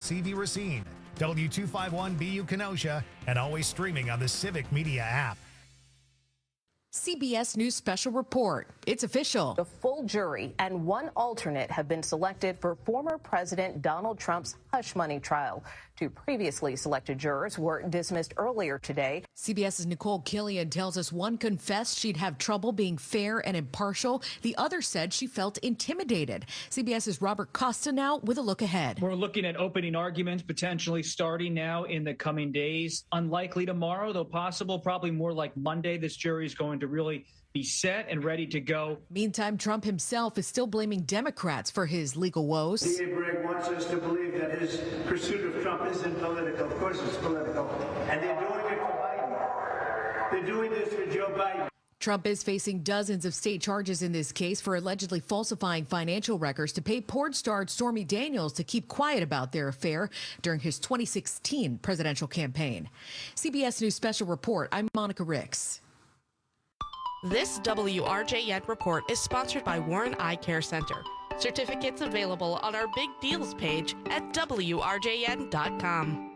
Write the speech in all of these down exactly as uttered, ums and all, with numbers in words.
C V Racine, W two fifty-one B U Kenosha, and always streaming on the Civic Media app. C B S News Special Report. It's official. The full jury and one alternate have been selected for former President Donald Trump's hush money trial. Two previously selected jurors were dismissed earlier today. CBS's Nicole Killian tells us one confessed she'd have trouble being fair and impartial. The other said she felt intimidated. CBS's Robert Costa now with a look ahead. We're looking at opening arguments potentially starting now in the coming days. Unlikely tomorrow, though possible, probably more like Monday. This jury is going to really be set and ready to go. Meantime, Trump himself is still blaming Democrats for his legal woes. D A. Bragg wants us to believe that his pursuit of Trump isn't political. Of course it's political. And they're doing it for Biden. They're doing this for Joe Biden. Trump is facing dozens of state charges in this case for allegedly falsifying financial records to pay porn star Stormy Daniels to keep quiet about their affair during his twenty sixteen presidential campaign. C B S News Special Report. I'm Monica Ricks. This W R J N report is sponsored by Warren Eye Care Center. Certificates available on our big deals page at W R J N dot com.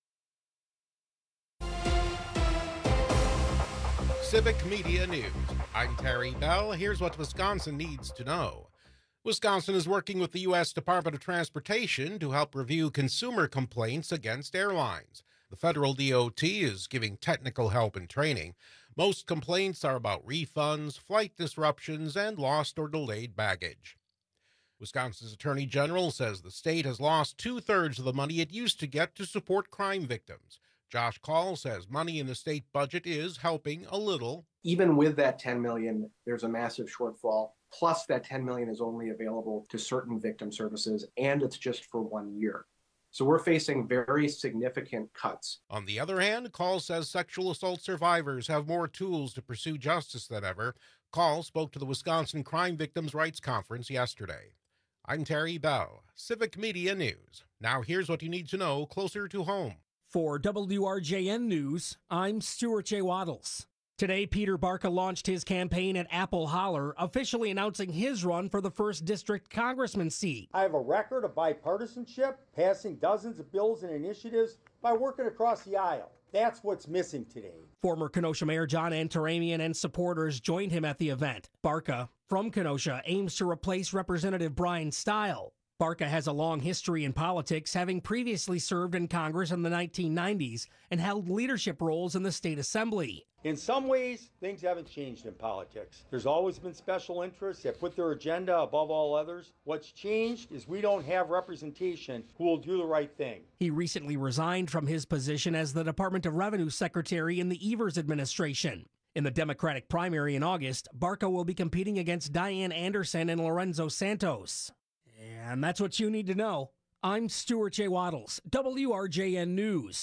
Civic Media News. I'm Terry Bell. Here's what Wisconsin needs to know. Wisconsin is working with the U S Department of Transportation to help review consumer complaints against airlines. The federal D O T is giving technical help and training. Most complaints are about refunds, flight disruptions, and lost or delayed baggage. Wisconsin's Attorney General says the state has lost two-thirds of the money it used to get to support crime victims. Josh Call says money in the state budget is helping a little. Even with that ten million dollars, there's a massive shortfall. Plus, that ten million dollars is only available to certain victim services, and it's just for one year. So we're facing very significant cuts. On the other hand, Call says sexual assault survivors have more tools to pursue justice than ever. Call spoke to the Wisconsin Crime Victims' Rights Conference yesterday. I'm Terry Bell, Civic Media News. Now here's what you need to know closer to home. For W R J N News, I'm Stuart J. Waddles. Today, Peter Barca launched his campaign at Apple Holler, officially announcing his run for the first district congressman seat. I have a record of bipartisanship, passing dozens of bills and initiatives by working across the aisle. That's what's missing today. Former Kenosha Mayor John Antaramian and supporters joined him at the event. Barca, from Kenosha, aims to replace Representative Brian Stile. Barca has a long history in politics, having previously served in Congress in the nineteen nineties and held leadership roles in the state assembly. In some ways, things haven't changed in politics. There's always been special interests that put their agenda above all others. What's changed is we don't have representation who will do the right thing. He recently resigned from his position as the Department of Revenue Secretary in the Evers administration. In the Democratic primary in August, Barca will be competing against Diane Anderson and Lorenzo Santos. And that's what you need to know. I'm Stuart J. Waddles, W R J N News.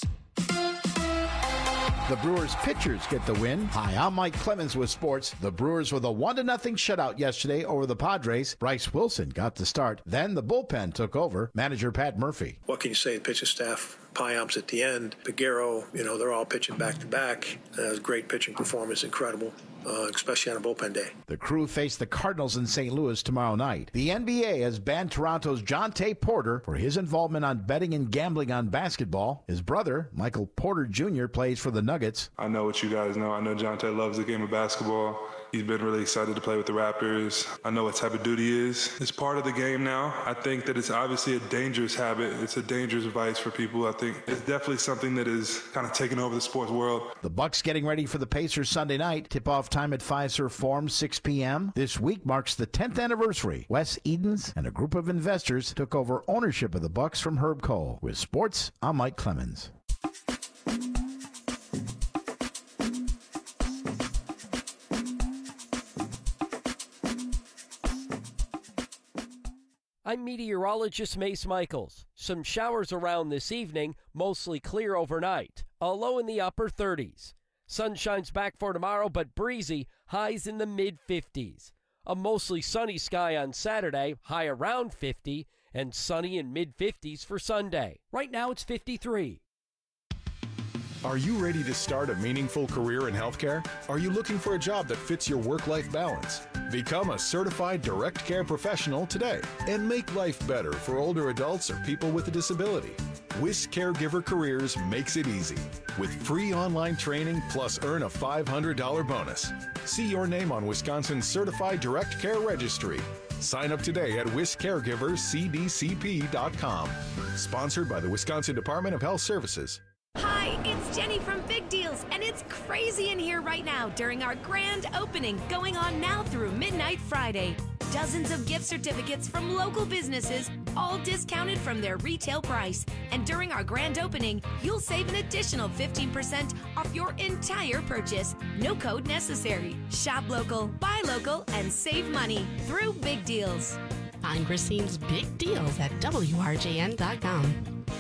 The Brewers pitchers get the win. Hi, I'm Mike Clemens with sports. The Brewers with a one to nothing shutout yesterday over the Padres. Bryce Wilson got the start. Then the bullpen took over. Manager Pat Murphy. What can you say? The pitching staff, Piamps at the end, Peguero, you know, they're all pitching back to back. Uh, great pitching performance, incredible. Uh, especially on a bullpen day. The Crew face the Cardinals in Saint Louis tomorrow night. The N B A has banned Toronto's Jonte Porter for his involvement on betting and gambling on basketball. His brother, Michael Porter Junior, plays for the Nuggets. I know what you guys know. I know Jonte loves the game of basketball. He's been really excited to play with the Raptors. I know what type of duty he is. It's part of the game now. I think that it's obviously a dangerous habit. It's a dangerous vice for people. I think it's definitely something that is kind of taking over the sports world. The Bucks getting ready for the Pacers Sunday night. Tip-off time at Fiserv Forum, six p.m. This week marks the tenth anniversary. Wes Edens and a group of investors took over ownership of the Bucks from Herb Cole. With sports, I'm Mike Clemens. I'm meteorologist Mace Michaels. Some showers around this evening, mostly clear overnight. A low in the upper thirties. Sunshine's back for tomorrow, but breezy, highs in the mid fifties. A mostly sunny sky on Saturday, high around fifty, and sunny in mid fifties for Sunday. Right now it's fifty-three. Are you ready to start a meaningful career in healthcare? Are you looking for a job that fits your work-life balance? Become a certified direct care professional today and make life better for older adults or people with a disability. Whisk Caregiver Careers makes it easy with free online training plus earn a five hundred dollars bonus. See your name on Wisconsin's Certified Direct Care Registry. Sign up today at whisk caregivers c d c p dot com. Sponsored by the Wisconsin Department of Health Services. Hi, it's Jenny from Big Deals, and it's crazy in here right now during our grand opening going on now through midnight Friday. Dozens of gift certificates from local businesses, all discounted from their retail price. And during our grand opening, you'll save an additional fifteen percent off your entire purchase. No code necessary. Shop local, buy local, and save money through Big Deals. Find Christine's Big Deals at W R J N dot com.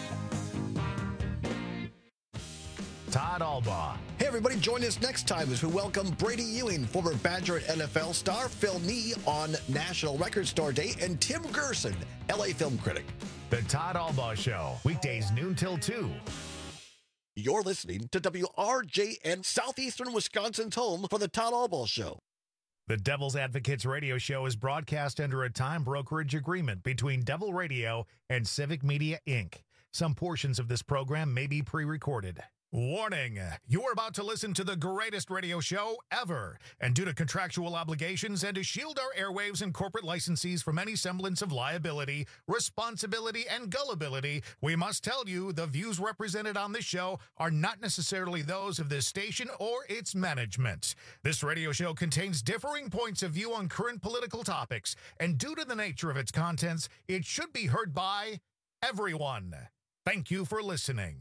Todd Albaugh. Hey, everybody, join us next time as we welcome Brady Ewing, former Badger and N F L star, Phil Nee on National Record Store Day, and Tim Gerson, L A film critic. The Todd Albaugh Show, weekdays noon till two. You're listening to W R J N, Southeastern Wisconsin's home for the Todd Albaugh Show. The Devil's Advocates radio show is broadcast under a time brokerage agreement between Devil Radio and Civic Media, Incorporated. Some portions of this program may be pre-recorded. Warning, you're about to listen to the greatest radio show ever. And due to contractual obligations and to shield our airwaves and corporate licensees from any semblance of liability, responsibility, and gullibility, we must tell you the views represented on this show are not necessarily those of this station or its management. This radio show contains differing points of view on current political topics, and due to the nature of its contents, it should be heard by everyone. Thank you for listening.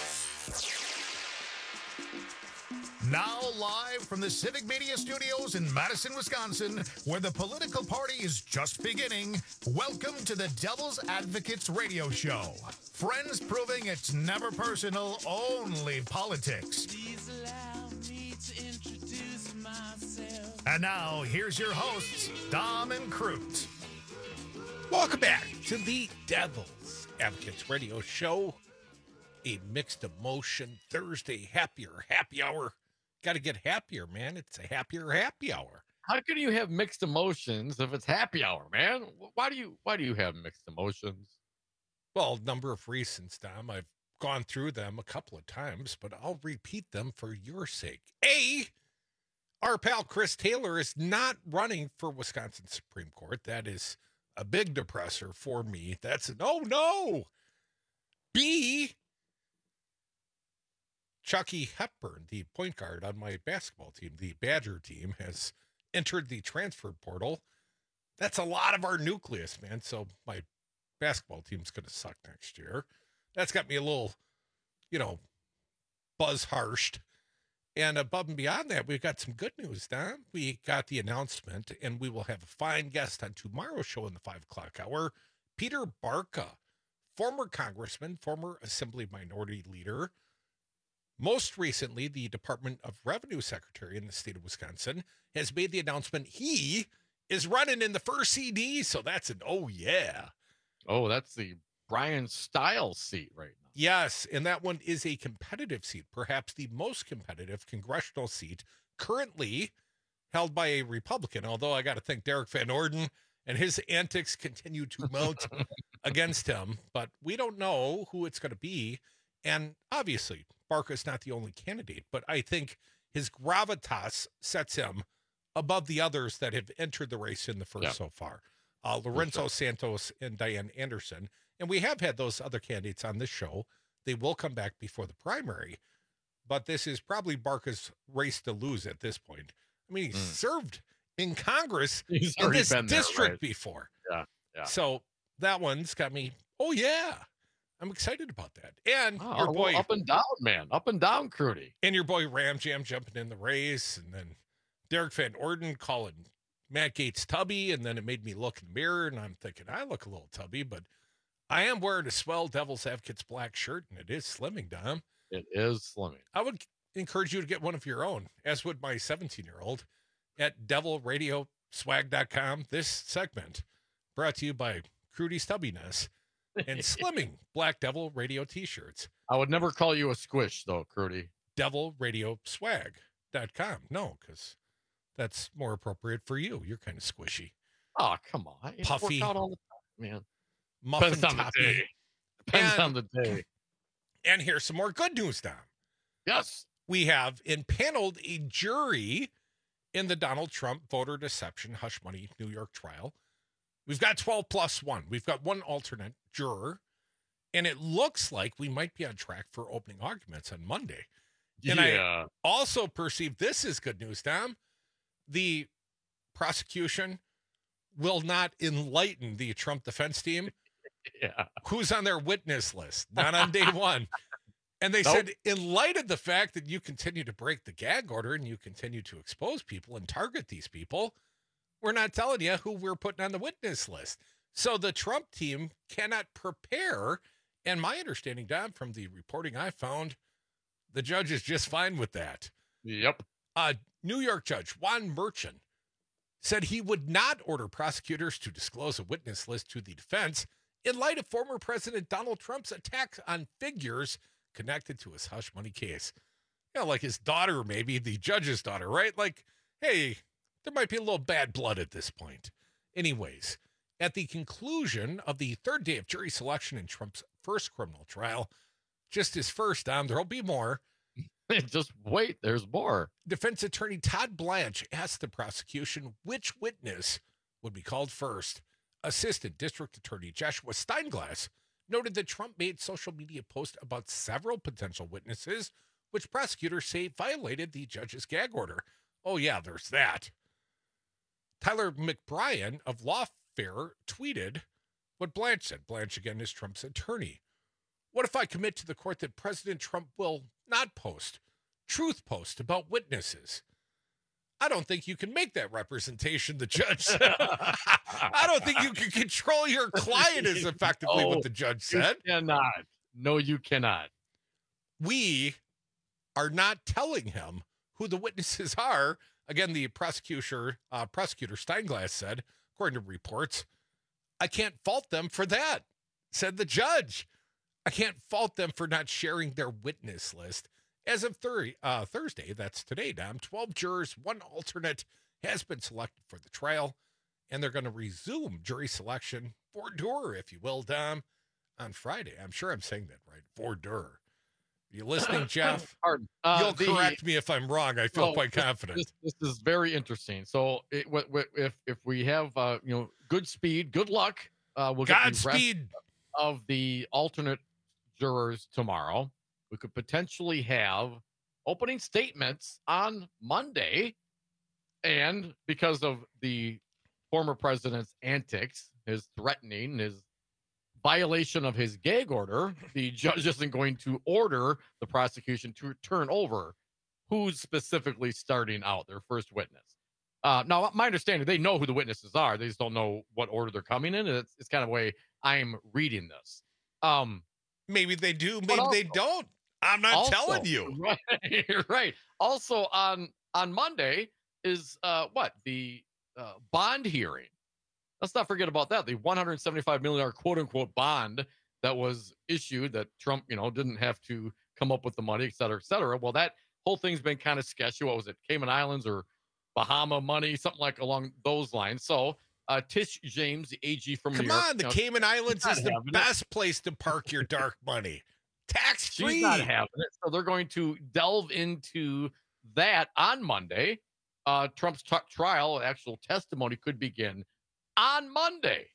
Now live from the Civic Media Studios in Madison, Wisconsin, where the political party is just beginning, welcome to the Devil's Advocates radio show. Friends proving it's never personal, only politics. Please allow me to introduce myself. And now, here's your hosts, Dom and Crute. Welcome back to the Devil's Advocates radio show. A mixed emotion Thursday happier happy hour. Got to get happier, man. It's a happier happy hour. How can you have mixed emotions if it's happy hour, man? Why do you why do you have mixed emotions? Well, a number of reasons, Dom. I've gone through them a couple of times, but I'll repeat them for your sake. A, our pal Chris Taylor is not running for Wisconsin Supreme Court. That is a big depressor for me. That's an oh no. B, Chucky Hepburn, the point guard on my basketball team, the Badger team, has entered the transfer portal. That's a lot of our nucleus, man. So my basketball team's going to suck next year. That's got me a little, you know, buzz-harshed. And above and beyond that, we've got some good news, Don. We got the announcement, and we will have a fine guest on tomorrow's show in the five o'clock hour, Peter Barca, former congressman, former Assembly Minority Leader, most recently, the Department of Revenue Secretary in the state of Wisconsin, has made the announcement he is running in the first C D. So that's an oh, yeah. Oh, that's the Brian Stiles seat right now. Yes, and that one is a competitive seat, perhaps the most competitive congressional seat currently held by a Republican, although I got to think Derek Van Orden and his antics continue to mount against him. But we don't know who it's going to be. And obviously, Barca is not the only candidate, but I think his gravitas sets him above the others that have entered the race in the first yeah. so far. Uh, Lorenzo sure. Santos and Diane Anderson. And we have had those other candidates on this show. They will come back before the primary, but this is probably Barca's race to lose at this point. I mean, he's mm. served in Congress he's in this there, district right? before. Yeah, yeah. So that one's got me, oh, yeah. I'm excited about that. And oh, your boy up and down, man, up and down, Crudy. And your boy Ram Jam jumping in the race. And then Derek Van Orden calling Matt Gaetz tubby. And then it made me look in the mirror and I'm thinking, I look a little tubby, but I am wearing a swell Devil's Advocates black shirt and it is slimming, Dom. It is slimming. I would encourage you to get one of your own, as would my seventeen year old at devil radio swag dot com. This segment brought to you by Crudy Stubbiness. And slimming Black Devil Radio t-shirts. I would never call you a squish, though, Crudy. devil radio swag dot com. No, because That's more appropriate for you. You're kind of squishy. Oh, come on. It's Puffy. worked out all the time, man. Muffin Depends on the toppy. day. Depends And- on the day. And here's some more good news, Dom. Yes. We have impaneled a jury in the Donald Trump voter deception hush money New York trial. We've got twelve plus one. We've got one alternate juror, and it looks like we might be on track for opening arguments on Monday. And Yeah. I also perceive this is good news, Tom. The prosecution will not enlighten the Trump defense team, Yeah. who's on their witness list, not on day one. And they Nope. said, in light of the fact that you continue to break the gag order and you continue to expose people and target these people, we're not telling you who we're putting on the witness list. So the Trump team cannot prepare. And my understanding, Don, from the reporting I found, the judge is just fine with that. Yep. Uh, New York Judge Juan Merchant said he would not order prosecutors to disclose a witness list to the defense in light of former President Donald Trump's attacks on figures connected to his hush money case. You know, like his daughter, maybe the judge's daughter, right? Like, hey, there might be a little bad blood at this point. Anyways, at the conclusion of the third day of jury selection in Trump's first criminal trial, just his first, um, there'll be more. Just wait, there's more. Defense attorney Todd Blanche asked the prosecution which witness would be called first. Assistant District Attorney Joshua Steinglass noted that Trump made social media posts about several potential witnesses, which prosecutors say violated the judge's gag order. Oh, yeah, there's that. Tyler McBrien of Lawfare tweeted what Blanche said. Blanche, again, is Trump's attorney. What if I commit to the court that President Trump will not post truth posts about witnesses? I don't think you can make that representation, the judge said. I don't think you can control your client is effectively Oh, what the judge said. You cannot. No, you cannot. We are not telling him who the witnesses are. Again, the prosecutor, uh, prosecutor Steinglass said, according to reports, I can't fault them for that, said the judge. I can't fault them for not sharing their witness list. As of thir- uh, Thursday, that's today, Dom, twelve jurors, one alternate has been selected for the trial, and they're going to resume jury selection for dur, if you will, Dom, on Friday. I'm sure I'm saying that right, for dur. You listening, Jeff? Pardon. Uh, You'll the- correct me if I'm wrong. I feel No, quite this- confident. This, this is very interesting. So, it, w- w- if if we have uh, you know good speed, good luck, uh, we'll get the rest Godspeed. of the alternate jurors tomorrow. We could potentially have opening statements on Monday, and because of the former president's antics, his threatening, his violation of his gag order, the judge isn't going to order the prosecution to turn over who's specifically starting out, their first witness. Uh, now, my understanding, they know who the witnesses are. They just don't know what order they're coming in. And it's, it's kind of the way I'm reading this. Um, maybe they do, maybe also- they don't. I'm not also- telling you. Right, right. Also on on Monday is uh what the uh, bond hearing. Let's not forget about that. The one hundred seventy-five million dollars quote unquote bond that was issued that Trump, you know, didn't have to come up with the money, et cetera, et cetera. Well, that whole thing's been kind of sketchy. What was it? Cayman Islands or Bahama money, something like along those lines. So uh, Tish James, the A G from Come New York. on, the you know, Cayman Islands she's is not the having it. best place to park your dark money. Tax free. She's not having it. So they're going to delve into that on Monday. Uh, Trump's t- trial, actual testimony could begin on Monday.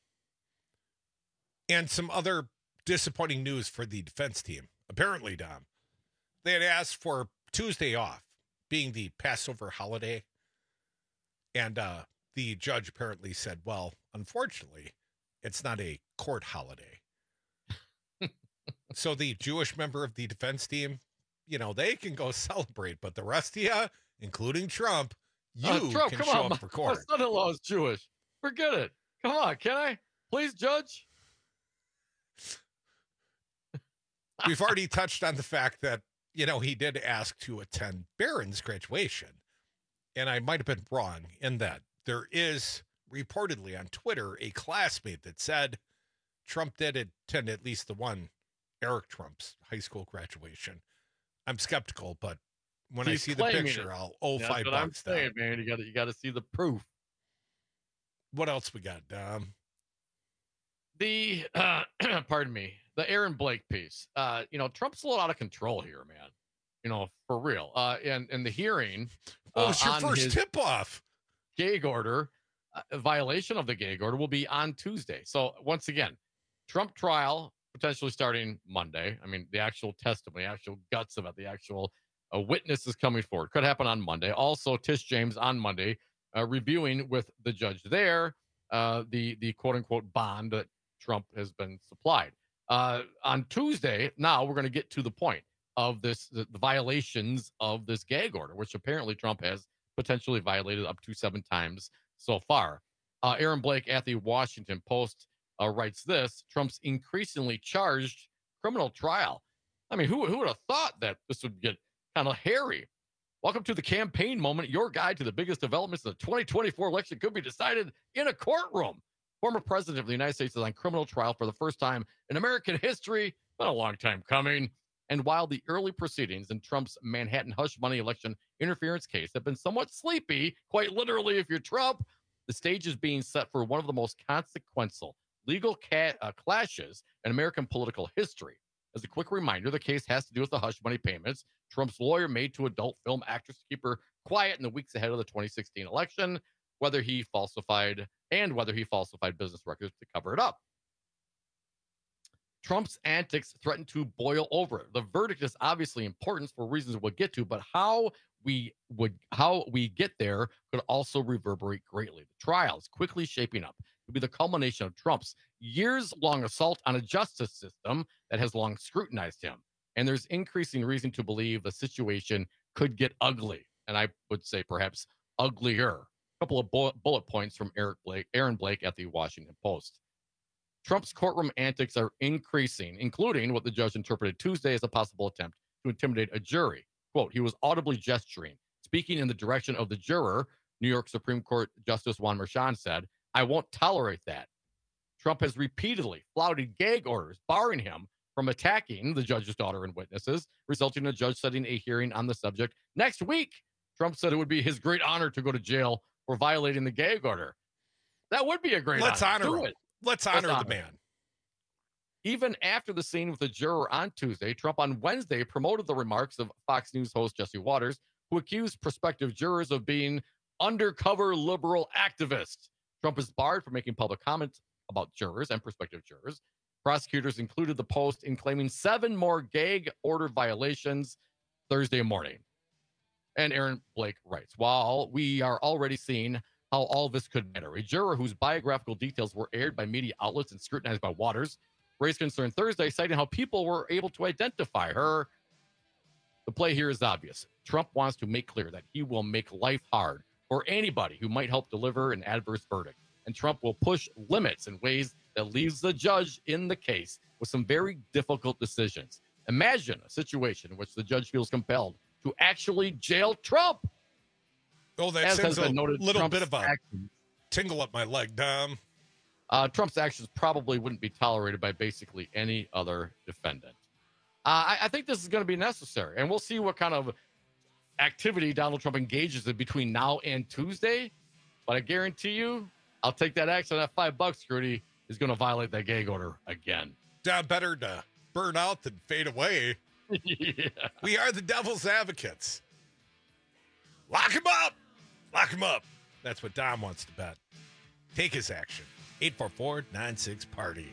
And some other disappointing news for the defense team. Apparently, Dom, they had asked for Tuesday off, being the Passover holiday. And uh, the judge apparently said, well, unfortunately, it's not a court holiday. So the Jewish member of the defense team, you know, they can go celebrate, but the rest of you, including Trump, you Uh, Trump, can come show on. up for My, court. my son-in-law is Jewish. Forget it. Come on. Can I please, Judge? We've already touched on the fact that, you know, he did ask to attend Barron's graduation. And I might have been wrong in that there is reportedly on Twitter a classmate that said Trump did attend at least the one Eric Trump's high school graduation. I'm skeptical, but when He's I see the claiming picture, it. I'll owe That's five what bucks. I'm saying, man. You got to you got to see the proof. What else we got, Dom? The uh, pardon me, the Aaron Blake piece. Uh, you know, Trump's a little out of control here, man. You know, for real. Uh, and in the hearing, Oh, uh, it's your on first his tip off. gag order, uh, a violation of the gag order will be on Tuesday. So once again, Trump trial potentially starting Monday. I mean, the actual testimony, actual guts of it, the actual uh, witnesses coming forward could happen on Monday. Also, Tish James on Monday uh, reviewing with the judge there uh, the the quote unquote bond that Trump has been supplied. Uh, on Tuesday, now we're going to get to the point of this, the, the violations of this gag order, which apparently Trump has potentially violated up to seven times so far. Uh, Aaron Blake at the Washington Post uh, writes this: Trump's increasingly charged criminal trial. I mean, who, who would have thought that this would get kind of hairy? Welcome to the campaign moment. Your guide to the biggest developments of the twenty twenty-four election could be decided in a courtroom. Former president of the United States is on criminal trial for the first time in American history. Been a long time coming. And while the early proceedings in Trump's Manhattan hush money election interference case have been somewhat sleepy, quite literally, if you're Trump, the stage is being set for one of the most consequential legal ca- uh, clashes in American political history. As a quick reminder, the case has to do with the hush money payments Trump's lawyer made to adult film actress to keep her quiet in the weeks ahead of the twenty sixteen election, whether he falsified and whether he falsified business records to cover it up. Trump's antics threaten to boil over. The verdict is obviously important for reasons we'll get to, but how we would how we get there could also reverberate greatly. The trial is quickly shaping up to be the culmination of Trump's years-long assault on a justice system that has long scrutinized him. And there's increasing reason to believe the situation could get ugly, and I would say perhaps uglier. A couple of bullet, bullet points from Eric Blake, Aaron Blake at the Washington Post. Trump's courtroom antics are increasing, including what the judge interpreted Tuesday as a possible attempt to intimidate a jury. Quote, he was audibly gesturing, speaking in the direction of the juror. New York Supreme Court Justice Juan Merchan said, I won't tolerate that. Trump has repeatedly flouted gag orders, barring him from attacking the judge's daughter and witnesses, resulting in a judge setting a hearing on the subject next week. Trump said it would be his great honor to go to jail for violating the gag order. That would be a great Let's honor. honor Do him. it. Let's honor Let's the man. Even after the scene with the juror on Tuesday, Trump on Wednesday promoted the remarks of Fox News host Jesse Waters, who accused prospective jurors of being undercover liberal activists. Trump is barred from making public comments about jurors and prospective jurors. Prosecutors included the Post in claiming seven more gag order violations Thursday morning. And Aaron Blake writes, while we are already seeing how all this could matter, a juror whose biographical details were aired by media outlets and scrutinized by Waters raised concern Thursday, citing how people were able to identify her. The play here is obvious. Trump wants to make clear that he will make life hard for anybody who might help deliver an adverse verdict. And Trump will push limits in ways that leaves the judge in the case with some very difficult decisions. Imagine a situation in which the judge feels compelled to actually jail Trump. Oh, that As sends has a been noted, little Trump's bit of a actions- tingle up my leg, Dom. Uh, Trump's actions probably wouldn't be tolerated by basically any other defendant. Uh, I, I think this is going to be necessary, and we'll see what kind of activity Donald Trump engages in between now and Tuesday. But I guarantee you, I'll take that action. That five bucks, Scruty, is going to violate that gag order again. Dom, better to burn out than fade away. Yeah. We are the devil's advocates. Lock him up. Lock him up. That's what Dom wants to bet. Take his action. eight four four, nine six, party.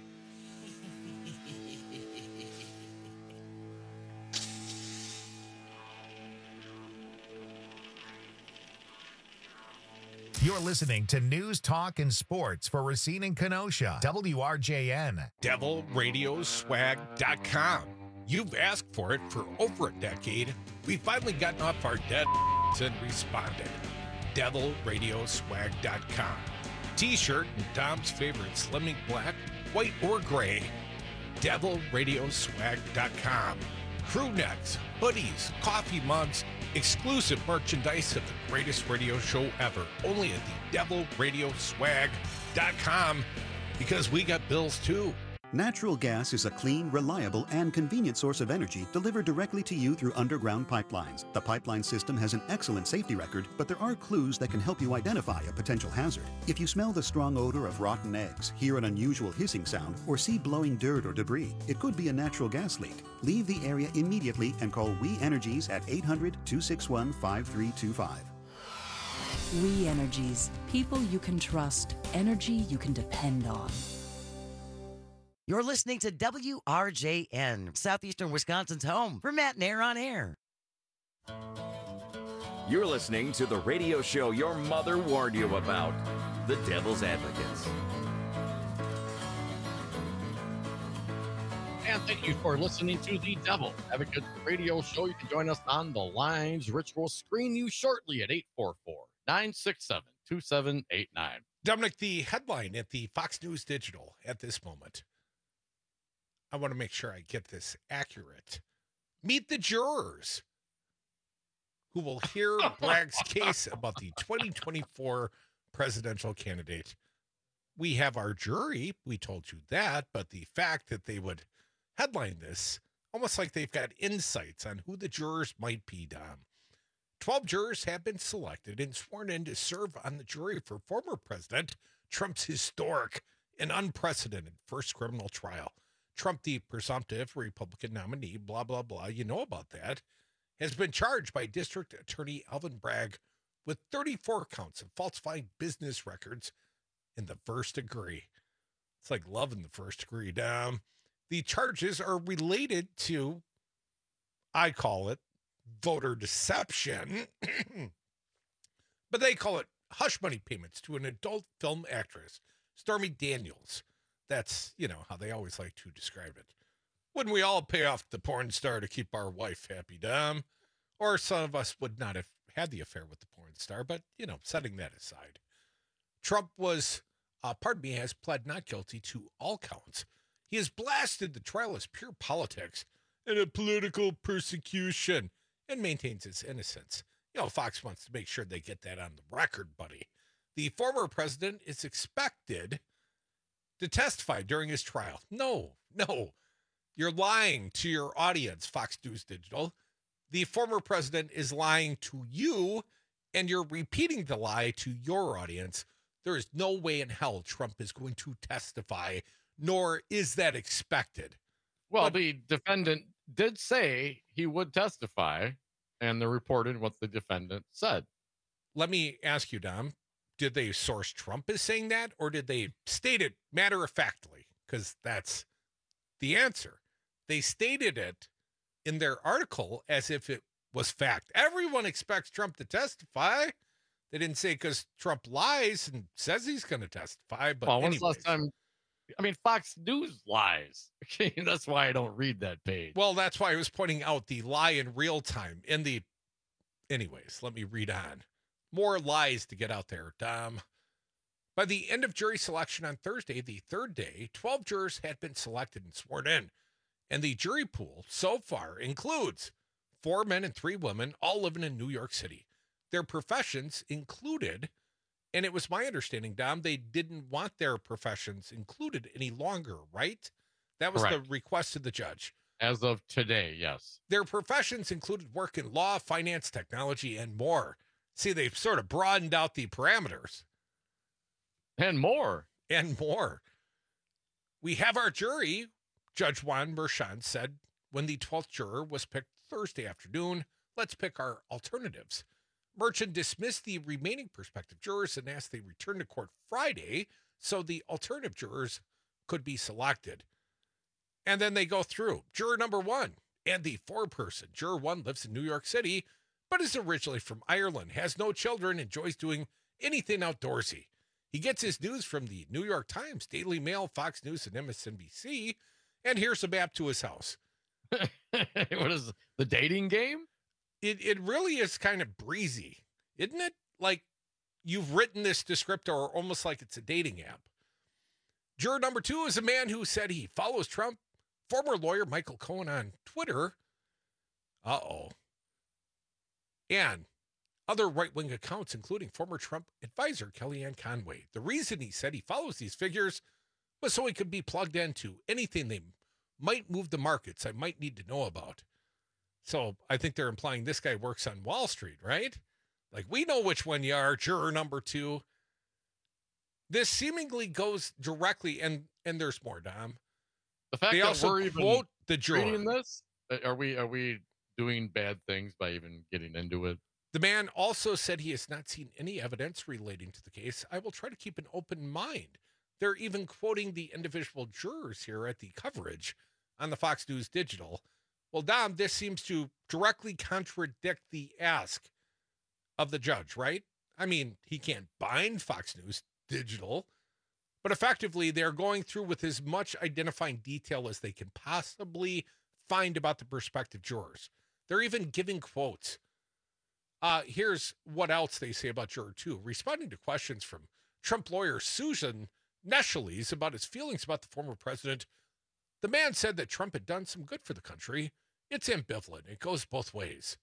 You're listening to News, Talk, and Sports for Racine and Kenosha. W R J N. devil radio swag dot com. You've asked for it for over a decade. We've finally gotten off our dead and responded. devil radio swag dot com. T-shirt in Dom's favorite Slimming black, white, or gray. devil radio swag dot com. Crew necks, hoodies, coffee mugs, exclusive merchandise of the greatest radio show ever. Only at the devil radio swag dot com, because we got bills too. Natural gas is a clean, reliable, and convenient source of energy delivered directly to you through underground pipelines. The pipeline system has an excellent safety record, but there are clues that can help you identify a potential hazard. If you smell the strong odor of rotten eggs, hear an unusual hissing sound, or see blowing dirt or debris, it could be a natural gas leak. Leave the area immediately and call We Energies at eight hundred, two six one, five three two five. We Energies. People you can trust. Energy you can depend on. You're listening to W R J N, Southeastern Wisconsin's home for Matt Nair on Air. You're listening to the radio show your mother warned you about, The Devil's Advocates. And thank you for listening to the Devil Advocate Radio Show. You can join us on the lines. Rich will screen you shortly at eight four four, nine six seven, two seven eight nine. Dominic, the headline at the Fox News Digital at this moment, I want to make sure I get this accurate. Meet the jurors who will hear Bragg's case about the twenty twenty-four presidential candidate. We have our jury. We told you that, but the fact that they would headline this, almost like they've got insights on who the jurors might be, Dom. twelve jurors have been selected and sworn in to serve on the jury for former President Trump's historic and unprecedented first criminal trial. Trump, the presumptive Republican nominee, blah, blah, blah, you know about that, has been charged by District Attorney Alvin Bragg with thirty-four counts of falsifying business records in the first degree. It's like love in the first degree, Dom. The charges are related to, I call it, voter deception, but they call it hush money payments to an adult film actress, Stormy Daniels. That's, you know, how they always like to describe it. Wouldn't we all pay off the porn star to keep our wife happy, Dom? Or some of us would not have had the affair with the porn star, but, you know, setting that aside. Trump was, uh, pardon me, has pled not guilty to all counts. He has blasted the trial as pure politics and a political persecution and maintains his innocence. You know, Fox wants to make sure they get that on the record, buddy. The former president is expected to testify during his trial. No, no. You're lying to your audience, Fox News Digital. The former president is lying to you, and you're repeating the lie to your audience. There is no way in hell Trump is going to testify, nor is that expected. Well, But- the defendant did say he would testify, and they reported what the defendant said. Let me ask you, Dom, did they source Trump as saying that, or did they state it matter-of-factly? Because that's the answer. They stated it in their article as if it was fact. Everyone expects Trump to testify. They didn't say because Trump lies and says he's going to testify. But Well, when's the anyways. last time? I mean, Fox News lies. Okay, that's why I don't read that page. Well, that's why I was pointing out the lie in real time. In the, anyways, let me read on. More lies to get out there, Dom. By the end of jury selection on Thursday, the third day, twelve jurors had been selected and sworn in. And the jury pool so far includes four men and three women, all living in New York City. Their professions included, and it was my understanding, Dom, they didn't want their professions included any longer, right? That was Correct. the request of the judge. As of today, yes. Their professions included work in law, finance, technology, and more. See, they've sort of broadened out the parameters. And more. And more. We have our jury, Judge Juan Merchan said when the twelfth juror was picked Thursday afternoon. Let's pick our alternatives. Merchant dismissed the remaining prospective jurors and asked they return to court Friday so the alternative jurors could be selected. And then they go through. Juror number one, and the four-person. Juror one lives in New York City, but is originally from Ireland, has no children, enjoys doing anything outdoorsy. He gets his news from the New York Times, Daily Mail, Fox News, and M S N B C, and here's a map to his house. What is the dating game? It it really is kind of breezy, isn't it? Like you've written this descriptor almost like it's a dating app. Juror number two is a man who said he follows Trump, former lawyer Michael Cohen on Twitter. Uh-oh. And other right-wing accounts, including former Trump advisor Kellyanne Conway. The reason he said he follows these figures, But so he could be plugged into anything they might move the markets I might need to know about. So I think they're implying this guy works on Wall Street, right? Like, we know which one you are, juror number two. This seemingly goes directly, and and there's more, Dom. The fact they that also we're quote even the juror. reading this, are we are we doing bad things by even getting into it? The man also said he has not seen any evidence relating to the case. I will try to keep an open mind. They're even quoting the individual jurors here at the coverage on the Fox News Digital. Well, Dom, this seems to directly contradict the ask of the judge, right? I mean, he can't bind Fox News Digital, but effectively they're going through with as much identifying detail as they can possibly find about the prospective jurors. They're even giving quotes. Uh, here's what else they say about juror two. Responding to questions from Trump lawyer Susan Nescheles about his feelings about the former president, the man said that Trump had done some good for the country. It's ambivalent. It goes both ways.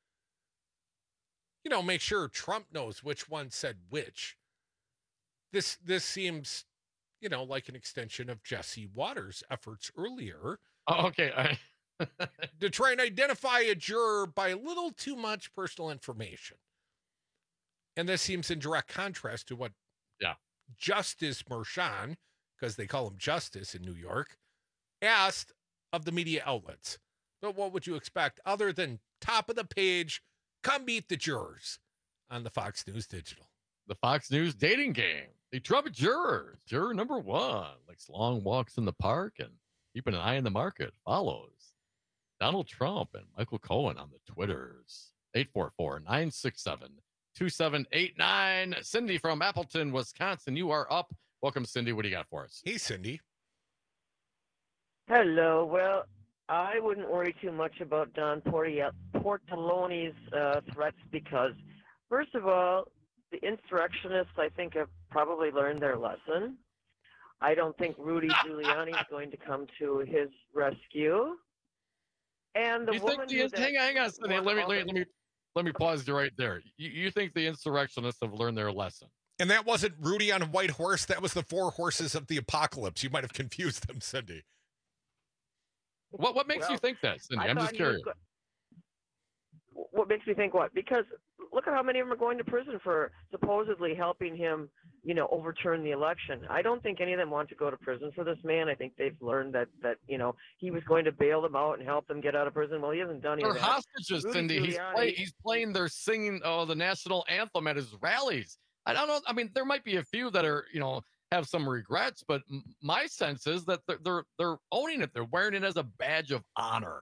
You know, make sure Trump knows which one said which. This this seems, you know, like an extension of Jesse Waters' efforts earlier. Oh, okay. I... to try and identify a juror by a little too much personal information. And this seems in direct contrast to what yeah. Justice Merchan, because they call him Justice in New York, asked of the media outlets. But what would you expect other than top of the page, come meet the jurors on the Fox News Digital? The Fox News dating game. The Trump jurors. Juror number one likes long walks in the park and keeping an eye on the market. Follows Donald Trump and Michael Cohen on the Twitters. eight four four, nine six seven, two seven eight nine. Cindy from Appleton, Wisconsin. You are up. Welcome, Cindy. What do you got for us? Hey, Cindy. Hello. Well, I wouldn't worry too much about Don Portolone's uh, threats because, first of all, the insurrectionists, I think, have probably learned their lesson. I don't think Rudy Giuliani is going to come to his rescue. And the you woman think the, hang on, hang on, Cindy. Let me, let me let me let me pause you right there. You, you think the insurrectionists have learned their lesson? And that wasn't Rudy on a white horse. That was the four horses of the apocalypse. You might have confused them, Cindy. What what makes well, you think that, Cindy? I I'm just curious. Go- what makes me think what? Because look at how many of them are going to prison for supposedly helping him, you know, overturn the election. I don't think any of them want to go to prison for this man. I think they've learned that, that you know, he was going to bail them out and help them get out of prison. Well, he hasn't done They're any of that. hostages, Rudy Cindy. He's, Giuliani- play, he's playing their singing oh, the national anthem at his rallies. I don't know. I mean, there might be a few that are, you know, have some regrets, but m- my sense is that they're, they're they're owning it. They're wearing it as a badge of honor.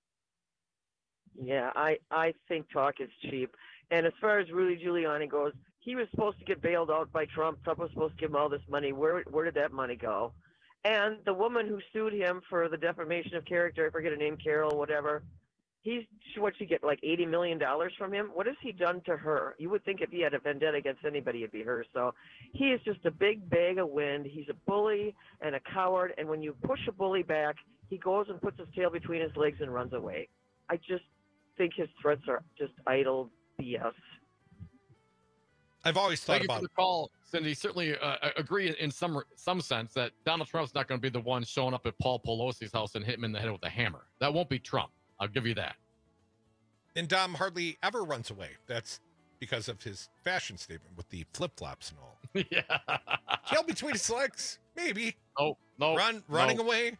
Yeah, I, I think talk is cheap. And as far as Rudy Giuliani goes, he was supposed to get bailed out by Trump. Trump was supposed to give him all this money. Where where did that money go? And the woman who sued him for the defamation of character, I forget her name, Carol, whatever, he's what she get like eighty million dollars from him. What has he done to her? You would think if he had a vendetta against anybody, it'd be her. So he is just a big bag of wind. He's a bully and a coward. And when you push a bully back, he goes and puts his tail between his legs and runs away. I just think his threats are just idle B S. I've always thought Thank about you for the call, Cindy. Certainly uh, I agree in some some sense that Donald Trump's not going to be the one showing up at Paul Pelosi's house and hit him in the head with a hammer. That won't be Trump. I'll give you that. And Dom hardly ever runs away. That's because of his fashion statement with the flip-flops and all. Yeah. Tail between his legs, maybe. No, no. Run, running no. away.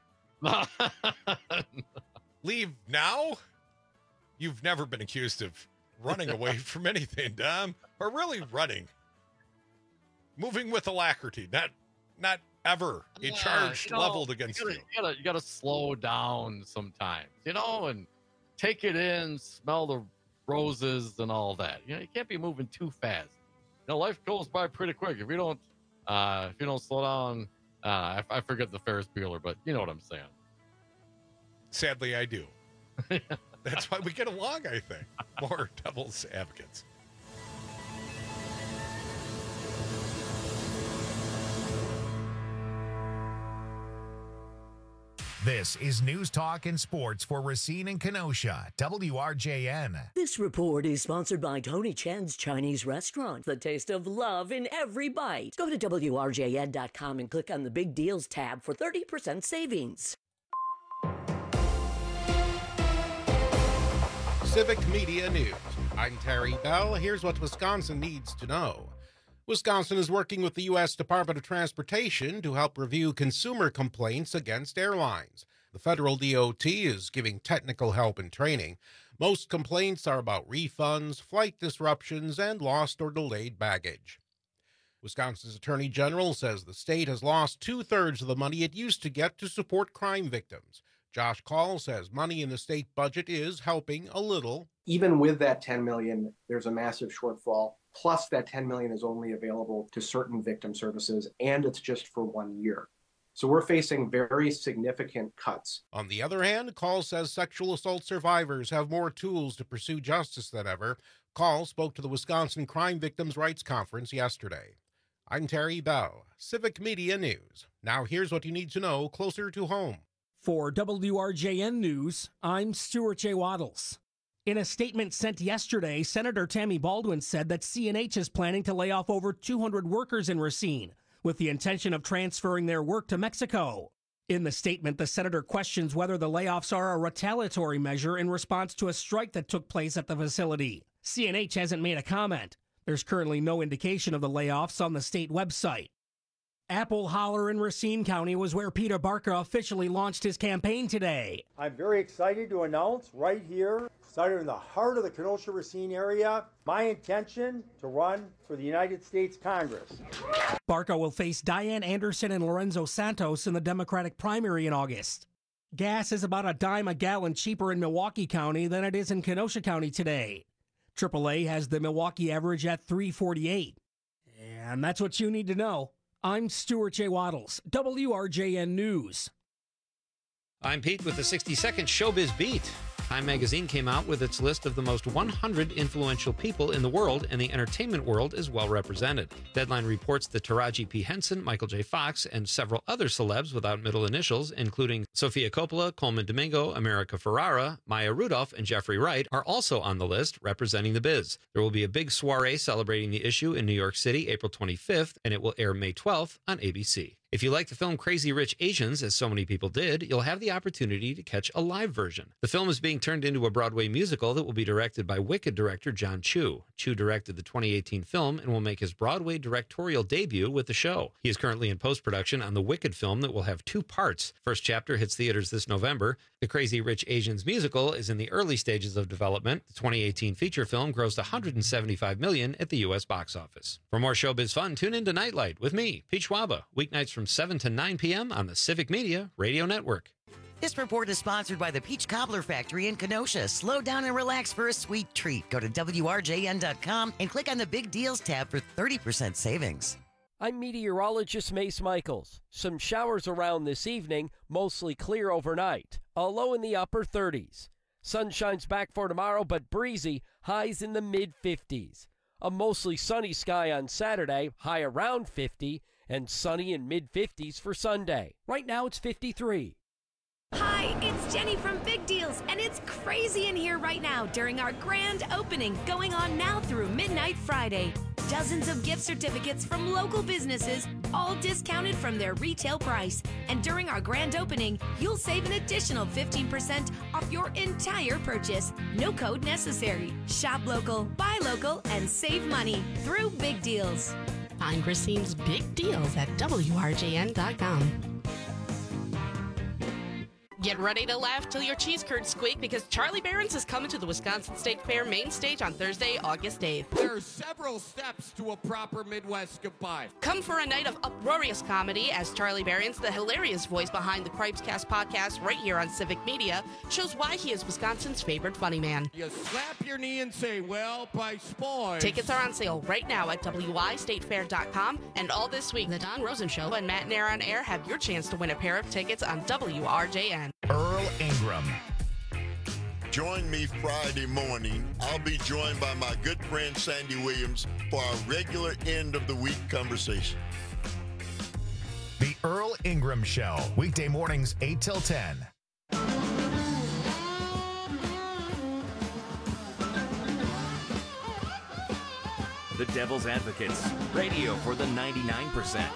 Leave now? You've never been accused of running away from anything, Dom, or really running. Moving with alacrity, not not ever a Yeah, charge you know, leveled against you. you. Gotta, you gotta, you gotta slow down sometimes, you know, and take it in, smell the roses and all that. You know, you can't be moving too fast. You know, life goes by pretty quick. If you don't, uh, if you don't slow down, uh, I, I forget the Ferris Bueller, but you know what I'm saying. Sadly, I do. That's why we get along, I think. More devil's advocates. This is News Talk and Sports for Racine and Kenosha, W R J N. This report is sponsored by Tony Chen's Chinese Restaurant. The taste of love in every bite. Go to W R J N dot com and click on the Big Deals tab for thirty percent savings. Civic Media News. I'm Terry Bell. Here's what Wisconsin needs to know. Wisconsin is working with the U S Department of Transportation to help review consumer complaints against airlines. The federal D O T is giving technical help and training. Most complaints are about refunds, flight disruptions, and lost or delayed baggage. Wisconsin's Attorney General says the state has lost two-thirds of the money it used to get to support crime victims. Josh Call says money in the state budget is helping a little. Even with that ten million dollars, there's a massive shortfall. Plus, that ten million dollars is only available to certain victim services, and it's just for one year. So we're facing very significant cuts. On the other hand, Call says sexual assault survivors have more tools to pursue justice than ever. Call spoke to the Wisconsin Crime Victims' Rights Conference yesterday. I'm Terry Bell, Civic Media News. Now here's what you need to know closer to home. For W R J N News, I'm Stuart J. Waddles. In a statement sent yesterday, Senator Tammy Baldwin said that C N H is planning to lay off over two hundred workers in Racine, with the intention of transferring their work to Mexico. In the statement, the senator questions whether the layoffs are a retaliatory measure in response to a strike that took place at the facility. C N H hasn't made a comment. There's currently no indication of the layoffs on the state website. Apple Holler in Racine County was where Peter Barca officially launched his campaign today. I'm very excited to announce right here, started in the heart of the Kenosha-Racine area, my intention to run for the United States Congress. Barca will face Diane Anderson and Lorenzo Santos in the Democratic primary in August. Gas is about a dime a gallon cheaper in Milwaukee County than it is in Kenosha County today. triple A has the Milwaukee average at three forty-eight. And that's what you need to know. I'm Stuart J. Waddles, W R J N News. I'm Pete with the sixty second Showbiz Beat. Time magazine came out with its list of the most one hundred influential people in the world, and the entertainment world is well represented. Deadline reports that Taraji P. Henson, Michael J. Fox, and several other celebs without middle initials, including Sofia Coppola, Coleman Domingo, America Ferrara, Maya Rudolph, and Jeffrey Wright, are also on the list, representing the biz. There will be a big soiree celebrating the issue in New York City, April twenty-fifth, and it will air May twelfth on A B C. If you like the film Crazy Rich Asians, as so many people did, you'll have the opportunity to catch a live version. The film is being turned into a Broadway musical that will be directed by Wicked director John Chu. Chu directed the twenty eighteen film and will make his Broadway directorial debut with the show. He is currently in post-production on the Wicked film that will have two parts. First chapter hits theaters this November. The Crazy Rich Asians musical is in the early stages of development. The twenty eighteen feature film grossed one hundred seventy-five million dollars at the U S box office. For more showbiz fun, tune in to Nightlight with me, Pete Schwaba, weeknights from seven to nine p.m. on the Civic Media Radio Network. This report is sponsored by the Peach Cobbler Factory in Kenosha. Slow down and relax for a sweet treat. Go to W R J N dot com and click on the Big Deals tab for thirty percent savings. I'm meteorologist Mace Michaels. Some showers around this evening, mostly clear overnight. A low in the upper thirties. Sunshine's back for tomorrow, but breezy, highs in the mid fifties. A mostly sunny sky on Saturday, high around fifty, and sunny in mid fifties for Sunday. Right now it's fifty-three. Hi, it's Jenny from Big Deals, and it's crazy in here right now during our grand opening going on now through midnight Friday. Dozens of gift certificates from local businesses, all discounted from their retail price. And during our grand opening, you'll save an additional fifteen percent off your entire purchase. No code necessary. Shop local, buy local, and save money through Big Deals. Find Racine's Big Deals at W R J N dot com. Get ready to laugh till your cheese curds squeak because Charlie Barron's is coming to the Wisconsin State Fair main stage on Thursday, August eighth. There are several steps to a proper Midwest goodbye. Come for a night of uproarious comedy as Charlie Barron's, the hilarious voice behind the Cripescast podcast right here on Civic Media, shows why he is Wisconsin's favorite funny man. You slap your knee and say, well, by spoil. Tickets are on sale right now at W I state fair dot com, and all this week, The Don Rosen Show and Matt Nair on Air have your chance to win a pair of tickets on W R J N. Earl Ingram. Join me Friday morning. I'll be joined by my good friend Sandy Williams for our regular end of the week conversation. The Earl Ingram Show, weekday mornings eight till ten. The Devil's Advocates, radio for the ninety-nine percent.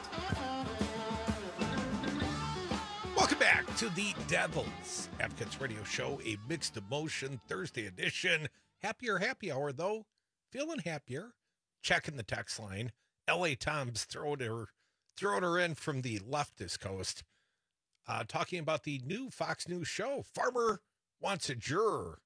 Welcome back to the Devil's Advocates Radio Show, a mixed emotion Thursday edition. Happier happy hour, though. Feeling happier. Checking the text line. L A Tom's throwing her, throwing her in from the leftist coast. Uh, talking about the new Fox News show, Farmer Wants a Juror.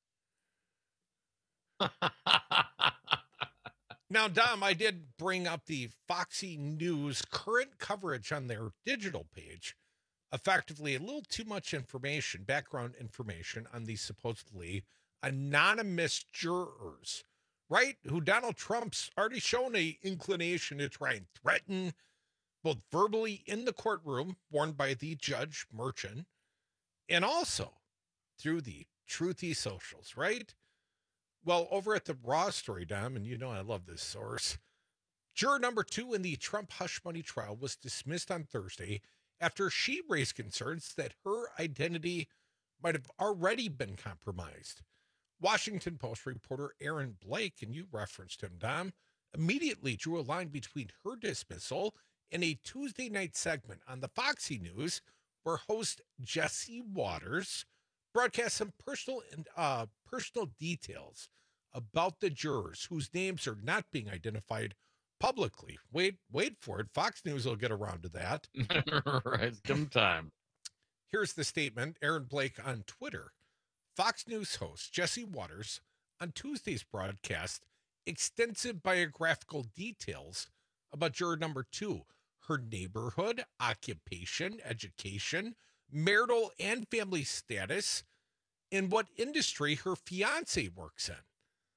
Now, Dom, I did bring up the Foxy News current coverage on their digital page. Effectively, a little too much information, background information on these supposedly anonymous jurors, right? Who Donald Trump's already shown a inclination to try and threaten, both verbally in the courtroom, warned by the judge, Merchan, and also through the truthy socials, right? Well, over at the Raw story, Dom, and you know I love this source, juror number two in the Trump hush money trial was dismissed on Thursday after she raised concerns that her identity might have already been compromised. Washington Post reporter Aaron Blake, and you referenced him, Dom, immediately drew a line between her dismissal and a Tuesday night segment on the Foxy News where host Jesse Waters broadcast some personal and uh, personal details about the jurors whose names are not being identified publicly. Wait, wait for it. Fox News will get around to that. Right, give them time. Here's the statement. Aaron Blake on Twitter. Fox News host Jesse Waters on Tuesday's broadcast extensive biographical details about juror number two, her neighborhood, occupation, education, marital and family status, and what industry her fiance works in.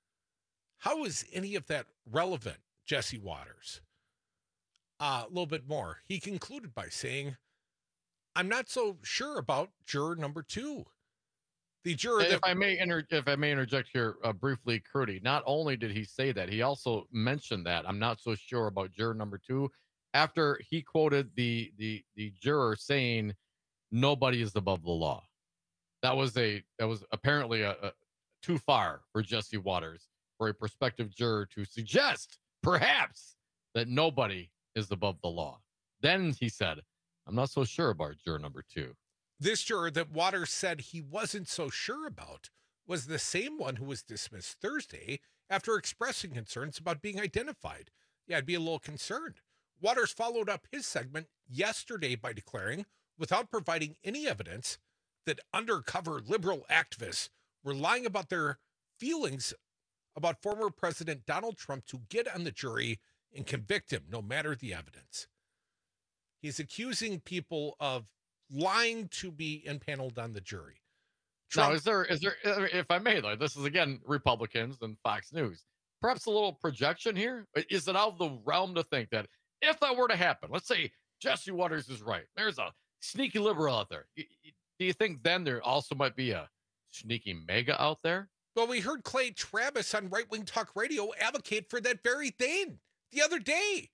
How is any of that relevant, Jesse Waters? Uh, a little bit more. He concluded by saying, I'm not so sure about juror number two. The juror If that... I may inter- if I may interject here uh, briefly, Crudy, not only did he say that, he also mentioned that I'm not so sure about juror number two after he quoted the the the juror saying nobody is above the law. That was a that was apparently a, a too far for Jesse Waters for a prospective juror to suggest perhaps that nobody is above the law. Then he said, I'm not so sure about juror number two. This juror that Waters said he wasn't so sure about was the same one who was dismissed Thursday after expressing concerns about being identified. Yeah, I'd be a little concerned. Waters followed up his segment yesterday by declaring, without providing any evidence, that undercover liberal activists were lying about their feelings about former President Donald Trump to get on the jury and convict him, no matter the evidence. He's accusing people of lying to be impaneled on the jury. Trump, now, is there, is there, if I may, though, this is again Republicans and Fox News, perhaps a little projection here. Is it out of the realm to think that if that were to happen, let's say Jesse Waters is right, there's a sneaky liberal out there. Do you think then there also might be a sneaky mega out there? Well, we heard Clay Travis on Right Wing Talk Radio advocate for that very thing the other day.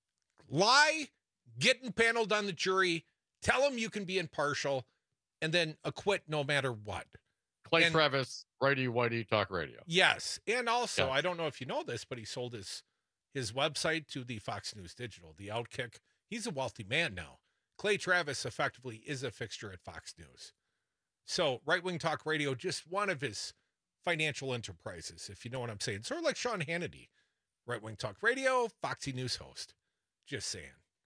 Lie, get impaneled on the jury, tell them you can be impartial, and then acquit no matter what. Clay and, Travis, Righty Whitey Talk Radio. Yes. And also, yeah. I don't know if you know this, but he sold his his website to the Fox News Digital, the Outkick. He's a wealthy man now. Clay Travis effectively is a fixture at Fox News. So Right Wing Talk Radio, just one of his financial enterprises, if you know what I'm saying. Sort of like Sean Hannity, Right Wing Talk Radio, Foxy News host. Just saying.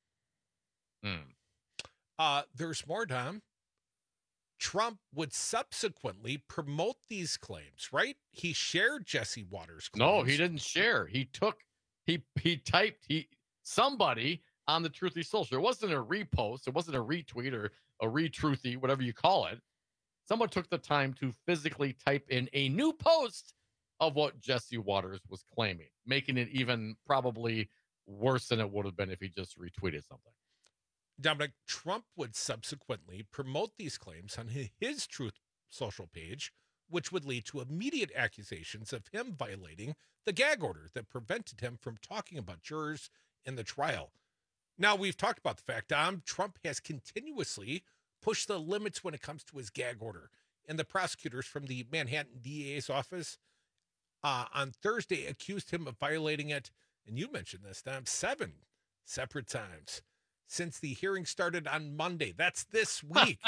Hmm. Uh, there's more, Dom. Trump would subsequently promote these claims, right? He shared Jesse Waters' claims. No, he didn't share. He took, he he typed, he somebody on the Truthy Social. It wasn't a repost. It wasn't a retweet or a retruthy, whatever you call it. Someone took the time to physically type in a new post of what Jesse Waters was claiming, making it even probably worse than it would have been if he just retweeted something. Dominic, Trump would subsequently promote these claims on his Truth Social page, which would lead to immediate accusations of him violating the gag order that prevented him from talking about jurors in the trial. Now, we've talked about the fact, Dom, Trump has continuously pushed the limits when it comes to his gag order. And the prosecutors from the Manhattan D A's office uh, on Thursday accused him of violating it. And you mentioned this, Dom, seven separate times since the hearing started on Monday. That's this week.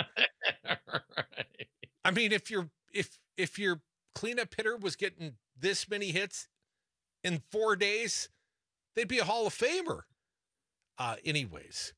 Right. I mean, if your if if your cleanup hitter was getting this many hits in four days, they'd be a Hall of Famer. Uh, anyways,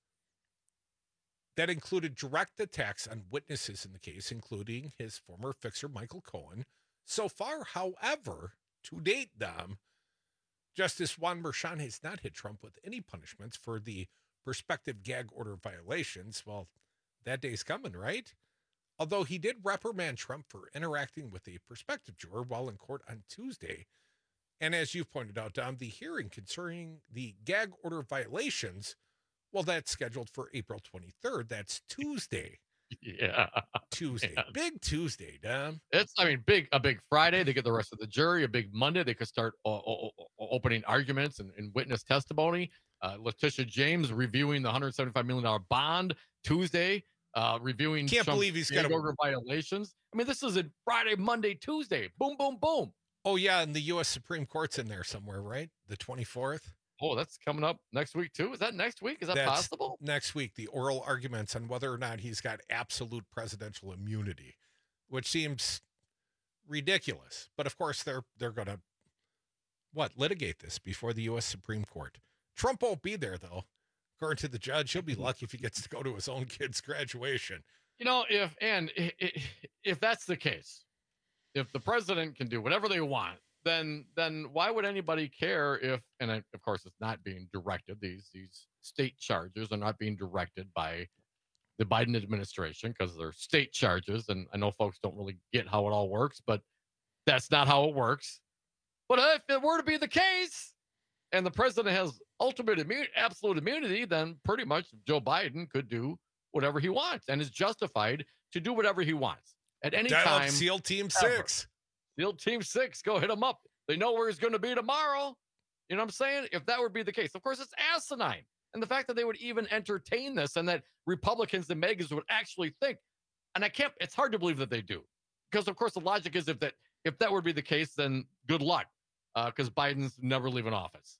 that included direct attacks on witnesses in the case, including his former fixer, Michael Cohen. So far, however, to date, Dom, Justice Juan Merchan has not hit Trump with any punishments for the prospective gag order violations. Well, that day's coming, right? Although he did reprimand Trump for interacting with a prospective juror while in court on Tuesday. And as you pointed out, Dom, the hearing concerning the gag order violations, well, that's scheduled for April twenty-third. That's Tuesday. Yeah. Tuesday. Man. Big Tuesday, Dom. It's, I mean, big, a big Friday. They get the rest of the jury. A big Monday. They could start uh, o- o- opening arguments and, and witness testimony. Uh, Letitia James reviewing the one hundred seventy-five million dollars bond Tuesday, uh, reviewing Can't Trump's believe he's got gag a- order violations. I mean, this is a Friday, Monday, Tuesday. Boom, boom, boom. Oh, yeah, and the U S Supreme Court's in there somewhere, right? The twenty-fourth? Oh, that's coming up next week, too. Is that next week? Is that That's possible? Next week, the oral arguments on whether or not he's got absolute presidential immunity, which seems ridiculous. But, of course, they're they're going to, what, litigate this before the U S Supreme Court. Trump won't be there, though. According to the judge, he'll be lucky if he gets to go to his own kid's graduation. You know, if and i- i- if that's the case, if the president can do whatever they want, then then why would anybody care if? And I, of course, it's not being directed. These these state charges are not being directed by the Biden administration because they're state charges. And I know folks don't really get how it all works, but that's not how it works. But if it were to be the case, and the president has ultimate immunity, absolute immunity, then pretty much Joe Biden could do whatever he wants and is justified to do whatever he wants at any Dial up time. SEAL Team ever. Six. SEAL Team Six, go hit him up. They know where he's going to be tomorrow. You know what I'm saying? If that would be the case, of course, it's asinine. And the fact that they would even entertain this and that Republicans and Megas would actually think, and I can't, it's hard to believe that they do. Because, of course, the logic is if that if that would be the case, then good luck. Because uh, Biden's never leaving office.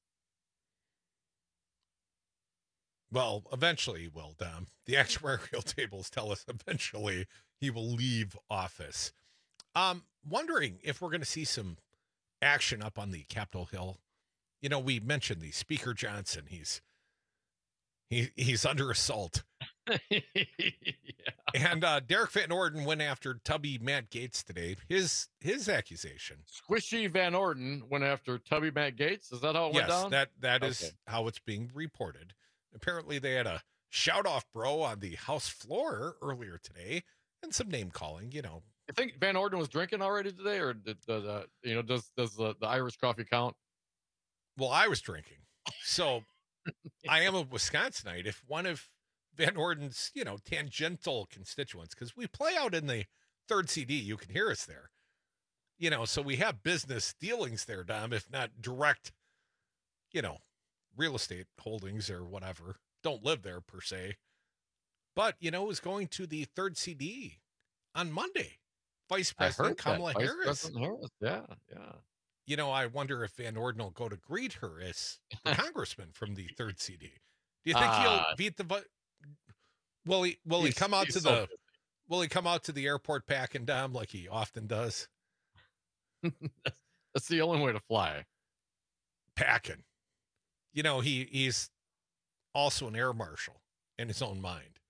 Well, eventually he will, Dom. The actuarial tables tell us eventually he will leave office. Um, wondering if we're going to see some action up on the Capitol Hill. You know, we mentioned the Speaker Johnson. He's he he's under assault. Yeah. And uh, Derek Van Orden went after Tubby Matt Gaetz today. His his accusation. Squishy Van Orden went after Tubby Matt Gaetz. Is that how it went Yes, down? that that is Okay. how it's being reported. Apparently, they had a shout off, bro, on the House floor earlier today, and some name calling. You know, I think Van Orden was drinking already today, or did the, the you know does does the, the Irish coffee count? well, I was drinking, so I am a Wisconsinite. If one of Van Orden's, you know, tangential constituents, because we play out in the third C D, you can hear us there. You know, so we have business dealings there, Dom, if not direct, you know, real estate holdings or whatever. Don't live there per se. But, you know, is going to the third C D on Monday. Vice I President heard that. Kamala Vice Harris. President Harris. Yeah, yeah. You know, I wonder if Van Orden will go to greet her as the congressman from the third C D. Do you think Uh, he'll beat the vi- Will he will he he's- come out he's to so the will he come out to the airport packing, Dom, like he often does? That's the only way to fly. Packing. You know, he he's also an air marshal in his own mind.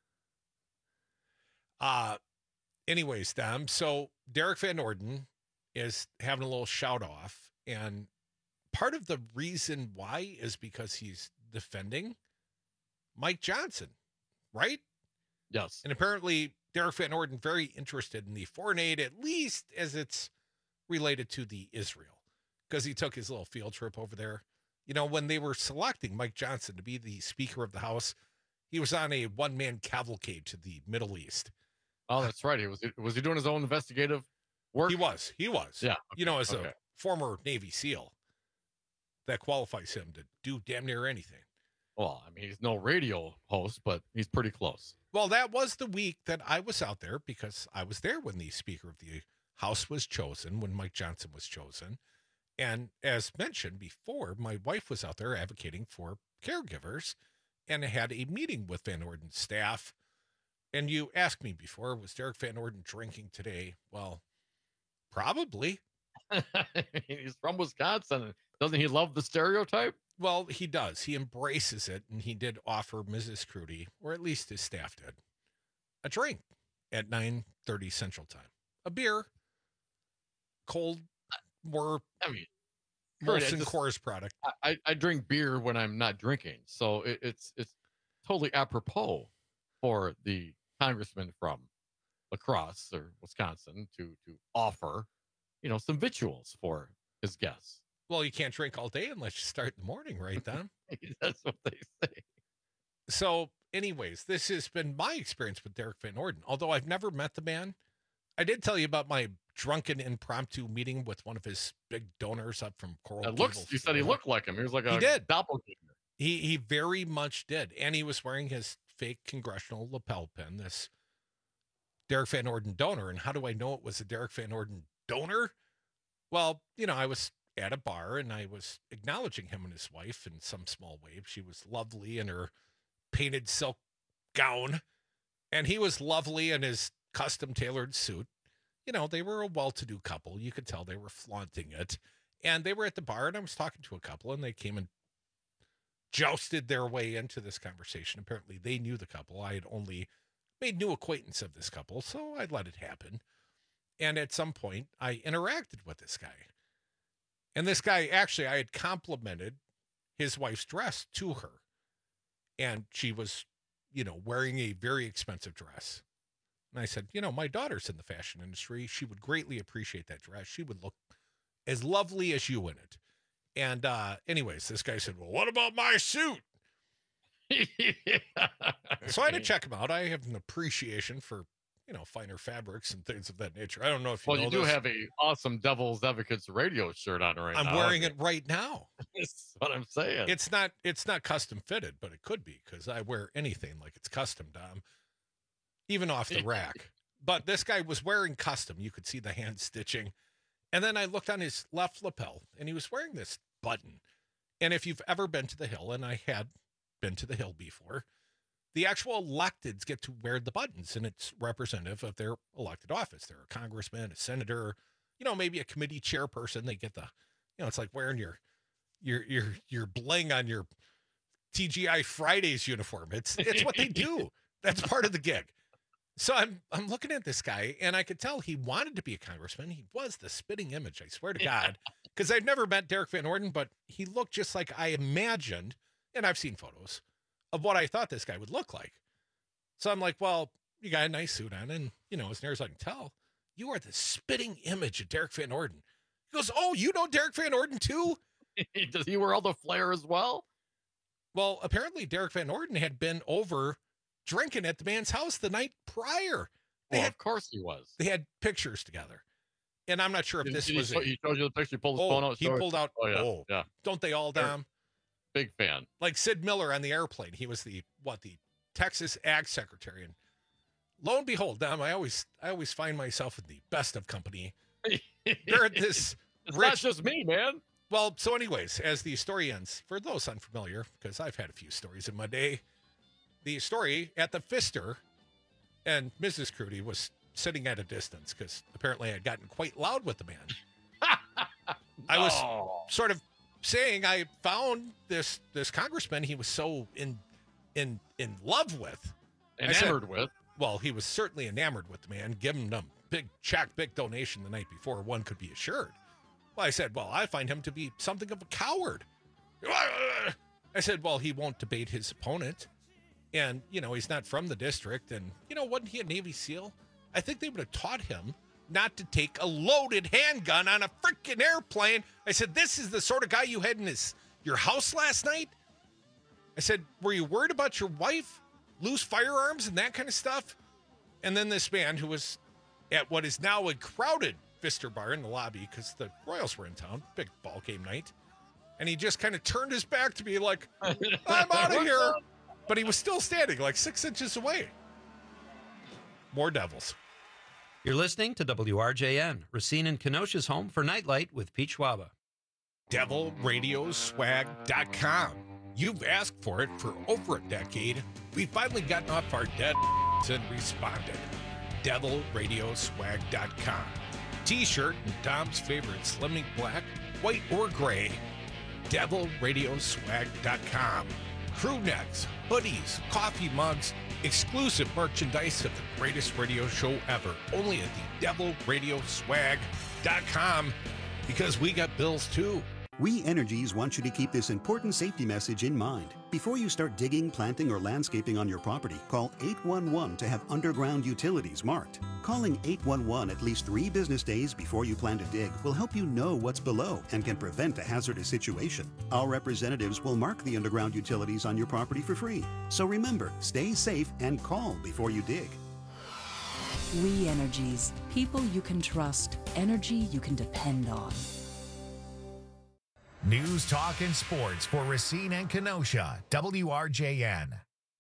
Uh anyways, Dom, so Derek Van Orden is having a little shout off, and part of the reason why is because he's defending Mike Johnson, right? Yes. And apparently Derek Van Orden very interested in the foreign aid, at least as it's related to the Israel, because he took his little field trip over there. You know, when they were selecting Mike Johnson to be the Speaker of the House, he was on a one-man cavalcade to the Middle East. Oh, that's right. He was was he doing his own investigative work? He was. He was. Yeah. You know, as okay. a former Navy SEAL, that qualifies him to do damn near anything. Well, I mean, he's no radio host, but he's pretty close. Well, that was the week that I was out there because I was there when the Speaker of the House was chosen, when Mike Johnson was chosen. And as mentioned before, my wife was out there advocating for caregivers and had a meeting with Van Orden's staff. And you asked me before, was Derek Van Orden drinking today? Well, probably. He's from Wisconsin. Doesn't he love the stereotype? Well, he does. He embraces it, and he did offer Missus Crudy, or at least his staff did, a drink at nine thirty Central Time. A beer, cold, more, I mean, Molson Coors product. I, I drink beer when I'm not drinking, so it, it's it's totally apropos for the congressman from La Crosse or Wisconsin to to offer, you know, some victuals for his guests. Well, you can't drink all day unless you start in the morning, right, Don? That's what they say. So, anyways, this has been my experience with Derek Van Orden. Although I've never met the man, I did tell you about my drunken impromptu meeting with one of his big donors up from Coral It looks. Gables, You said he Florida. looked like him. He was like a He did. doppelganger. He he very much did, and he was wearing his fake congressional lapel pin. This Derek Van Orden donor, and how do I know it was a Derek Van Orden donor? Well, you know, I was at a bar and I was acknowledging him and his wife in some small way. She was lovely in her painted silk gown, and he was lovely in his custom tailored suit. You know, they were a well-to-do couple. You could tell they were flaunting it. And they were at the bar, and I was talking to a couple, and they came and jousted their way into this conversation. Apparently, they knew the couple. I had only made new acquaintance of this couple, so I let it happen. And at some point, I interacted with this guy. And this guy, actually, I had complimented his wife's dress to her. And she was, you know, wearing a very expensive dress. And I said, you know, my daughter's in the fashion industry. She would greatly appreciate that dress. She would look as lovely as you in it. And uh, anyways, this guy said, well, what about my suit? So I had to check him out. I have an appreciation for, you know, finer fabrics and things of that nature. I don't know if you Well, know you do this. have a awesome Devil's Advocates radio shirt on right I'm now. wearing it right now. That's what I'm saying. It's not it's not custom fitted, but it could be because I wear anything like it's custom, Dom, even off the rack. But this guy was wearing custom. You could see the hand stitching. And then I looked on his left lapel, and he was wearing this button. And if you've ever been to the Hill, and I had been to the Hill before, the actual electeds get to wear the buttons, and it's representative of their elected office. They're a congressman, a senator, you know, maybe a committee chairperson. They get the, you know, it's like wearing your your your your bling on your T G I Fridays uniform. It's it's what they do. That's part of the gig. So I'm I'm looking at this guy, and I could tell he wanted to be a congressman. He was the spitting image, I swear to God, because I've never met Derek Van Orden, but he looked just like I imagined, and I've seen photos of what I thought this guy would look like. So I'm like, well, you got a nice suit on, and, you know, as near as I can tell, you are the spitting image of Derek Van Orden. He goes, oh, you know Derek Van Orden too? Does he wear all the flair as well? Well, apparently Derek Van Orden had been over drinking at the man's house the night prior. They Well, had, of course he was. they had pictures together. And I'm not sure if Did- this did he was show- a, he showed you the picture. He pulled his oh, phone out. he showed it? pulled out, Oh, yeah. oh, yeah. don't they all, They're- Dom? Big fan. Like Sid Miller on the airplane. He was the, what, the Texas Ag Secretary. And lo and behold, Dom, I always, I always find myself in the best of company. They're at this It's rich, not just me, man. Well, so anyways, as the story ends, for those unfamiliar, because I've had a few stories in my day, the story at the Pfister, and Missus Crudy was sitting at a distance because apparently I had gotten quite loud with the man. I was sort of saying I found this this congressman he was so in in in love with. I said- Enamored with. Well, he was certainly enamored with the man, giving him a big check, big donation the night before, one could be assured. Well, I said, well, I find him to be something of a coward. I said, well, he won't debate his opponent. And, you know, he's not from the district. And, you know, wasn't he a Navy SEAL? I think they would have taught him not to take a loaded handgun on a freaking airplane. I said, this is the sort of guy you had in his your house last night? I said, were you worried about your wife, loose firearms and that kind of stuff? And then this man who was at what is now a crowded Pfister bar in the lobby because the Royals were in town, big ball game night. And he just kind of turned his back to be like, I'm out of here. But he was still standing like six inches away. More Devils. You're listening to W R J N, Racine and Kenosha's home for Nightlight with Pete Schwaba. devil radio swag dot com. You've asked for it for over a decade. We've finally gotten off our dead and responded. devil radio swag dot com. T-shirt and Dom's favorite Slimming Black, white or gray. devil radio swag dot com. Crew necks, hoodies, coffee mugs, exclusive merchandise of the greatest radio show ever. Only at the devil radio swag dot com, because we got bills too. We Energies want you to keep this important safety message in mind. Before you start digging, planting, or landscaping on your property, call eight one one to have underground utilities marked. Calling eight one one at least three business days before you plan to dig will help you know what's below and can prevent a hazardous situation. Our representatives will mark the underground utilities on your property for free. So remember, stay safe and call before you dig. We Energies. People you can trust. Energy you can depend on. News, talk, and sports for Racine and Kenosha. W R J N.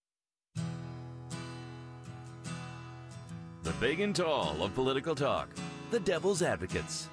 The big and tall of political talk. The Devil's Advocates.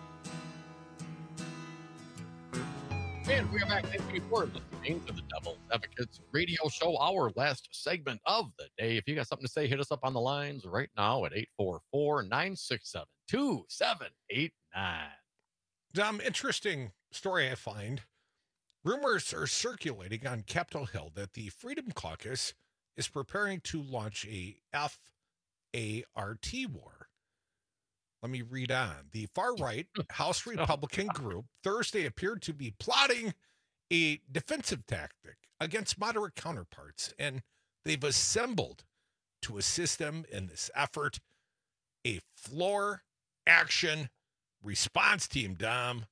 And we are back. Thank you for listening to the Devil's Advocates radio show, our last segment of the day. If you got something to say, hit us up on the lines right now at eight four four, nine six seven, two seven eight nine. Dom, interesting story I find. Rumors are circulating on Capitol Hill that the Freedom Caucus is preparing to launch a F A R T war. Let me read on. The far-right House Republican group Thursday appeared to be plotting a defensive tactic against moderate counterparts, and they've assembled to assist them in this effort a floor action response team, Dom.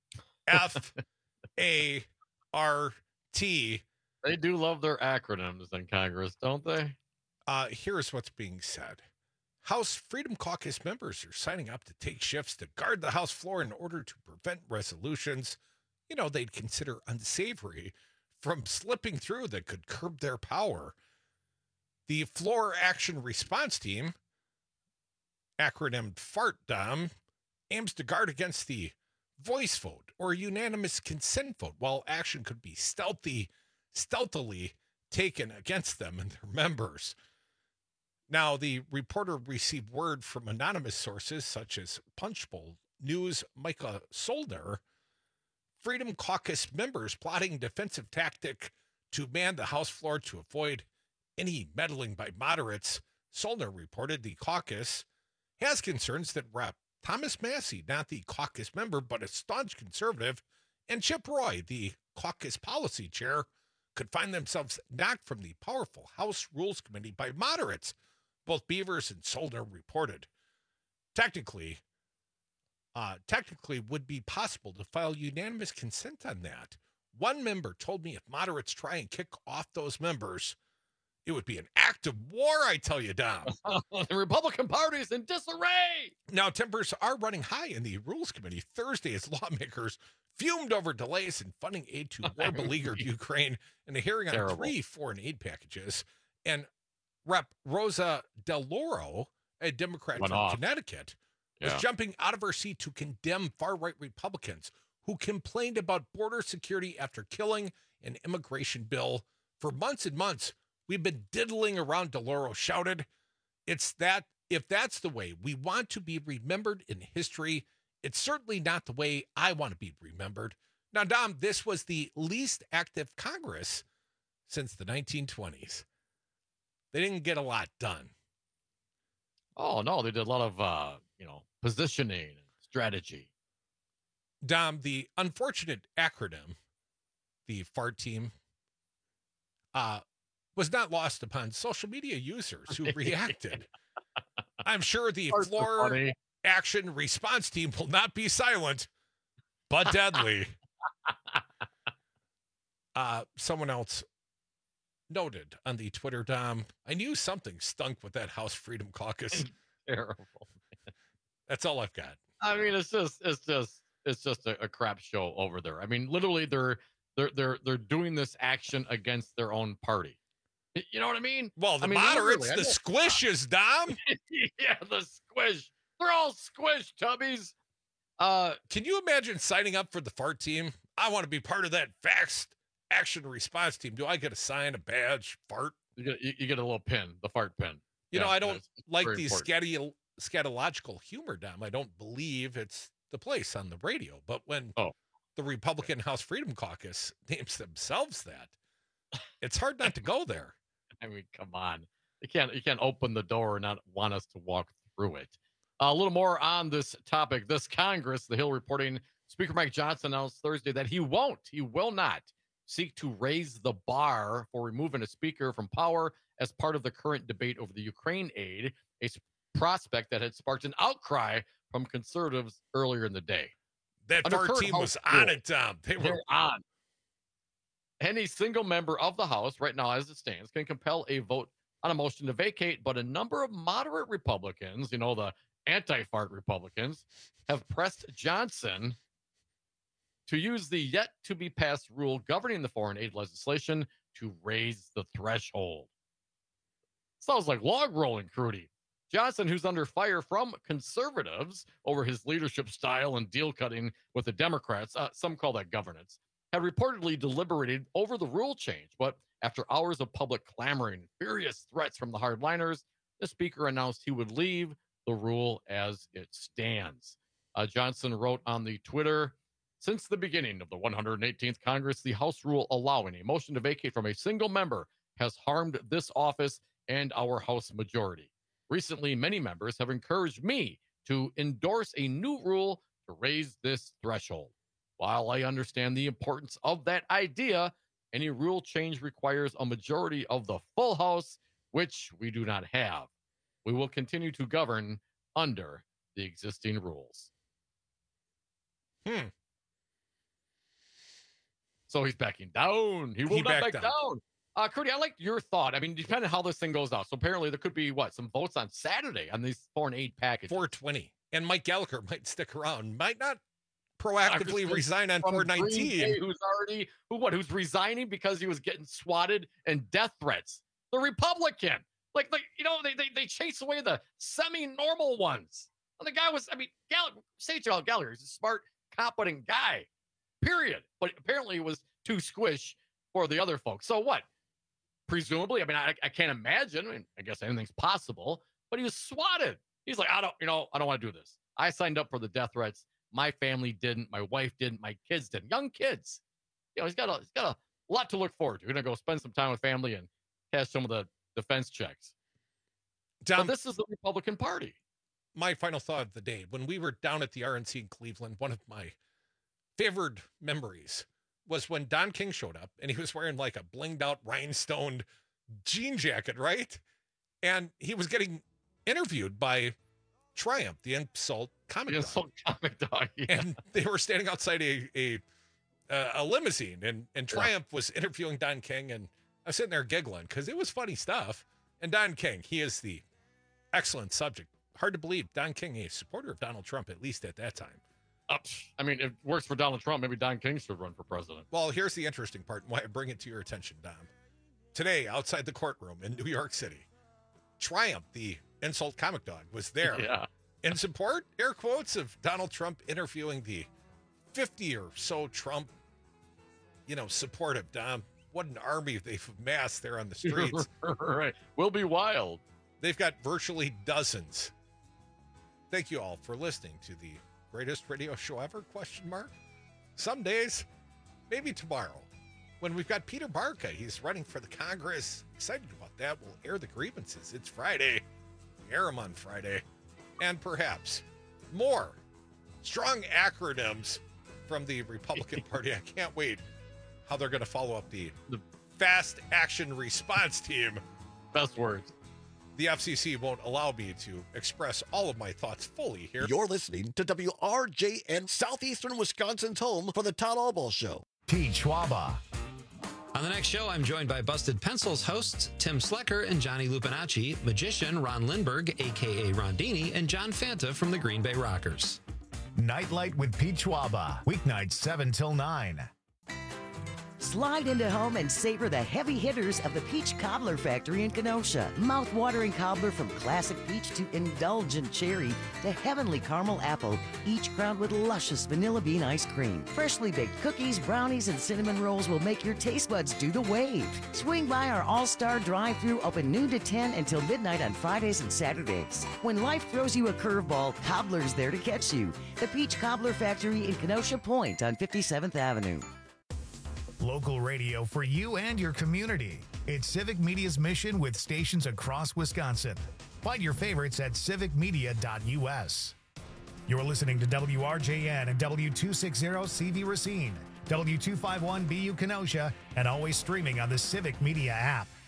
F A R T. They do love their acronyms in Congress, don't they? Uh, here's what's being said. House Freedom Caucus members are signing up to take shifts to guard the House floor in order to prevent resolutions, you know, they'd consider unsavory from slipping through that could curb their power. The Floor Action Response Team, acronymed FART, Dom, aims to guard against the voice vote or unanimous consent vote, while action could be stealthy, stealthily taken against them and their members. Now, the reporter received word from anonymous sources such as Punchbowl News' Micah Soldner, Freedom Caucus members plotting defensive tactic to man the House floor to avoid any meddling by moderates. Soldner reported the caucus has concerns that Rep Thomas Massey, not the caucus member, but a staunch conservative, and Chip Roy, the caucus policy chair, could find themselves knocked from the powerful House Rules Committee by moderates. Both Beavers and Soldner reported. Technically, uh, technically would be possible to file unanimous consent on that. One member told me if moderates try and kick off those members, it would be an act of war, I tell you, Dom. The Republican Party is in disarray. Now, tempers are running high in the Rules Committee Thursday as lawmakers fumed over delays in funding aid to war-beleaguered Ukraine in a hearing on Terrible. three foreign aid packages. And Rep Rosa DeLauro, a Democrat Went from off. Connecticut, was Yeah. jumping out of her seat to condemn far-right Republicans who complained about border security after killing an immigration bill. For months and months, we've been diddling around, DeLauro shouted. It's that, if that's the way we want to be remembered in history, it's certainly not the way I want to be remembered. Now, Dom, this was the least active Congress since the nineteen twenties. They didn't get a lot done. Oh, no, they did a lot of, uh, you know, positioning and strategy. Dom, the unfortunate acronym, the FART team, uh, was not lost upon social media users who reacted. I'm sure the Farts are Floor funny. Action Response Team will not be silent, but deadly. uh, someone else noted on the Twitter, Dom, I knew something stunk with that House Freedom Caucus. Terrible. That's all I've got. I mean, it's just, it's just, it's just a, a crap show over there. I mean, literally, they're they're they're they're doing this action against their own party. You know what I mean? Well, the I mean, moderates, literally, the I squishes, Dom. yeah, the squish. They're all squish, Tubbies. Uh, Can you imagine signing up for the fart team? I want to be part of that fast action response team. Do I get a sign, a badge, fart? You get, you, you get a little pin, the fart pin. You Yeah, know, I don't that's like very these important. scatty, scatological humor, Dom. I don't believe it's the place on the radio. But when oh. the Republican House Freedom Caucus names themselves that, it's hard not to go there. I mean, come on. You can't you can't open the door and not want us to walk through it. Uh, a little more on this topic. This Congress, the Hill reporting, Speaker Mike Johnson announced Thursday that he won't, he will not seek to raise the bar for removing a speaker from power as part of the current debate over the Ukraine aid, a s- prospect that had sparked an outcry from conservatives earlier in the day. That Under fart current team House was on rule, it, Dom. They were They're on. Any single member of the House, right now as it stands, can compel a vote on a motion to vacate, but a number of moderate Republicans, you know, the anti-fart Republicans, have pressed Johnson to use the yet-to-be-passed rule governing the foreign aid legislation to raise the threshold. Sounds like log rolling, Crudy. Johnson, who's under fire from conservatives over his leadership style and deal cutting with the Democrats, uh, some call that governance, had reportedly deliberated over the rule change. But after hours of public clamoring and furious threats from the hardliners, the speaker announced he would leave the rule as it stands. Uh, Johnson wrote on the Twitter, since the beginning of the one hundred eighteenth Congress, the House rule allowing a motion to vacate from a single member has harmed this office and our House majority. Recently, many members have encouraged me to endorse a new rule to raise this threshold. While I understand the importance of that idea, any rule change requires a majority of the full House, which we do not have. We will continue to govern under the existing rules. Hmm. So he's backing down. He will He not backed back down. down. Uh, Crudy, I like your thought. I mean, depending on how this thing goes out. So apparently there could be, what, some votes on Saturday on these foreign aid packages. four twenty. And Mike Gallagher might stick around, might not I'm proactively just- resign on from four Green nineteen. Bay, who's already, who what, who's resigning because he was getting swatted and death threats. The Republican. Like, like you know, they, they, they chase away the semi-normal ones. And the guy was, I mean, Gallagher, say Charles Gallagher, he's a smart, competent guy, period. But apparently he was too squish for the other folks. So what? Presumably, I mean, I, I can't imagine. I mean, I guess anything's possible, but he was swatted. He's like, I don't, you know, I don't want to do this. I signed up for the death threats. My family didn't. My wife didn't. My kids didn't. Young kids. You know, he's got a, he's got a lot to look forward to. You're going to go spend some time with family and cash some of the defense checks. Dom, but this is the Republican Party. My final thought of the day, when we were down at the R N C in Cleveland, one of my favored memories was when Don King showed up and he was wearing like a blinged out rhinestoned jean jacket, right? And he was getting interviewed by Triumph, the insult comic The dog. insult comic dog, yeah. And they were standing outside a a, uh, a limousine, and and Triumph yeah. was interviewing Don King, and I was sitting there giggling because it was funny stuff. And Don King, he is the excellent subject. Hard to believe Don King, a supporter of Donald Trump, at least at that time. Uh, I mean, it works for Donald Trump. Maybe Don King should run for president. Well, here's the interesting part and why I bring it to your attention, Dom. Today, outside the courtroom in New York City, Triumph, the insult comic dog, was there Yeah. in support, air quotes, of Donald Trump interviewing the fifty or so Trump, you know, supportive, Dom. What an army they've amassed there on the streets. Right. We'll be wild. They've got virtually dozens. Thank you all for listening to the greatest radio show ever, question mark. Some days, maybe tomorrow, when we've got Peter Barca, he's running for the Congress. Excited about that. We'll air the grievances. It's Friday. Air them on Friday. And perhaps more strong acronyms from the Republican Party. I can't wait how they're going to follow up the, the fast action response team. Best words. The F C C won't allow me to express all of my thoughts fully here. You're listening to W R J N, Southeastern Wisconsin's home for the Todd Albaugh Show. Pete Schwaba. On the next show, I'm joined by Busted Pencils hosts Tim Slecker and Johnny Lupinacci, magician Ron Lindberg, a k a. Rondini, and John Fanta from the Green Bay Rockers. Nightlight with Pete Schwaba. Weeknights seven till nine. Slide into home and savor the heavy hitters of the Peach Cobbler Factory in Kenosha. Mouth-watering cobbler from classic peach to indulgent cherry to heavenly caramel apple, each crowned with luscious vanilla bean ice cream. Freshly baked cookies, brownies, and cinnamon rolls will make your taste buds do the wave. Swing by our All-Star Drive-Thru, open noon to ten until midnight on Fridays and Saturdays. When life throws you a curveball, Cobbler's there to catch you. The Peach Cobbler Factory in Kenosha Point on fifty-seventh Avenue. Local radio for you and your community. It's Civic Media's mission with stations across Wisconsin. Find your favorites at civic media dot U S. You're listening to W R J N and W two sixty C V Racine, W two fifty-one B U Kenosha, and always streaming on the Civic Media app.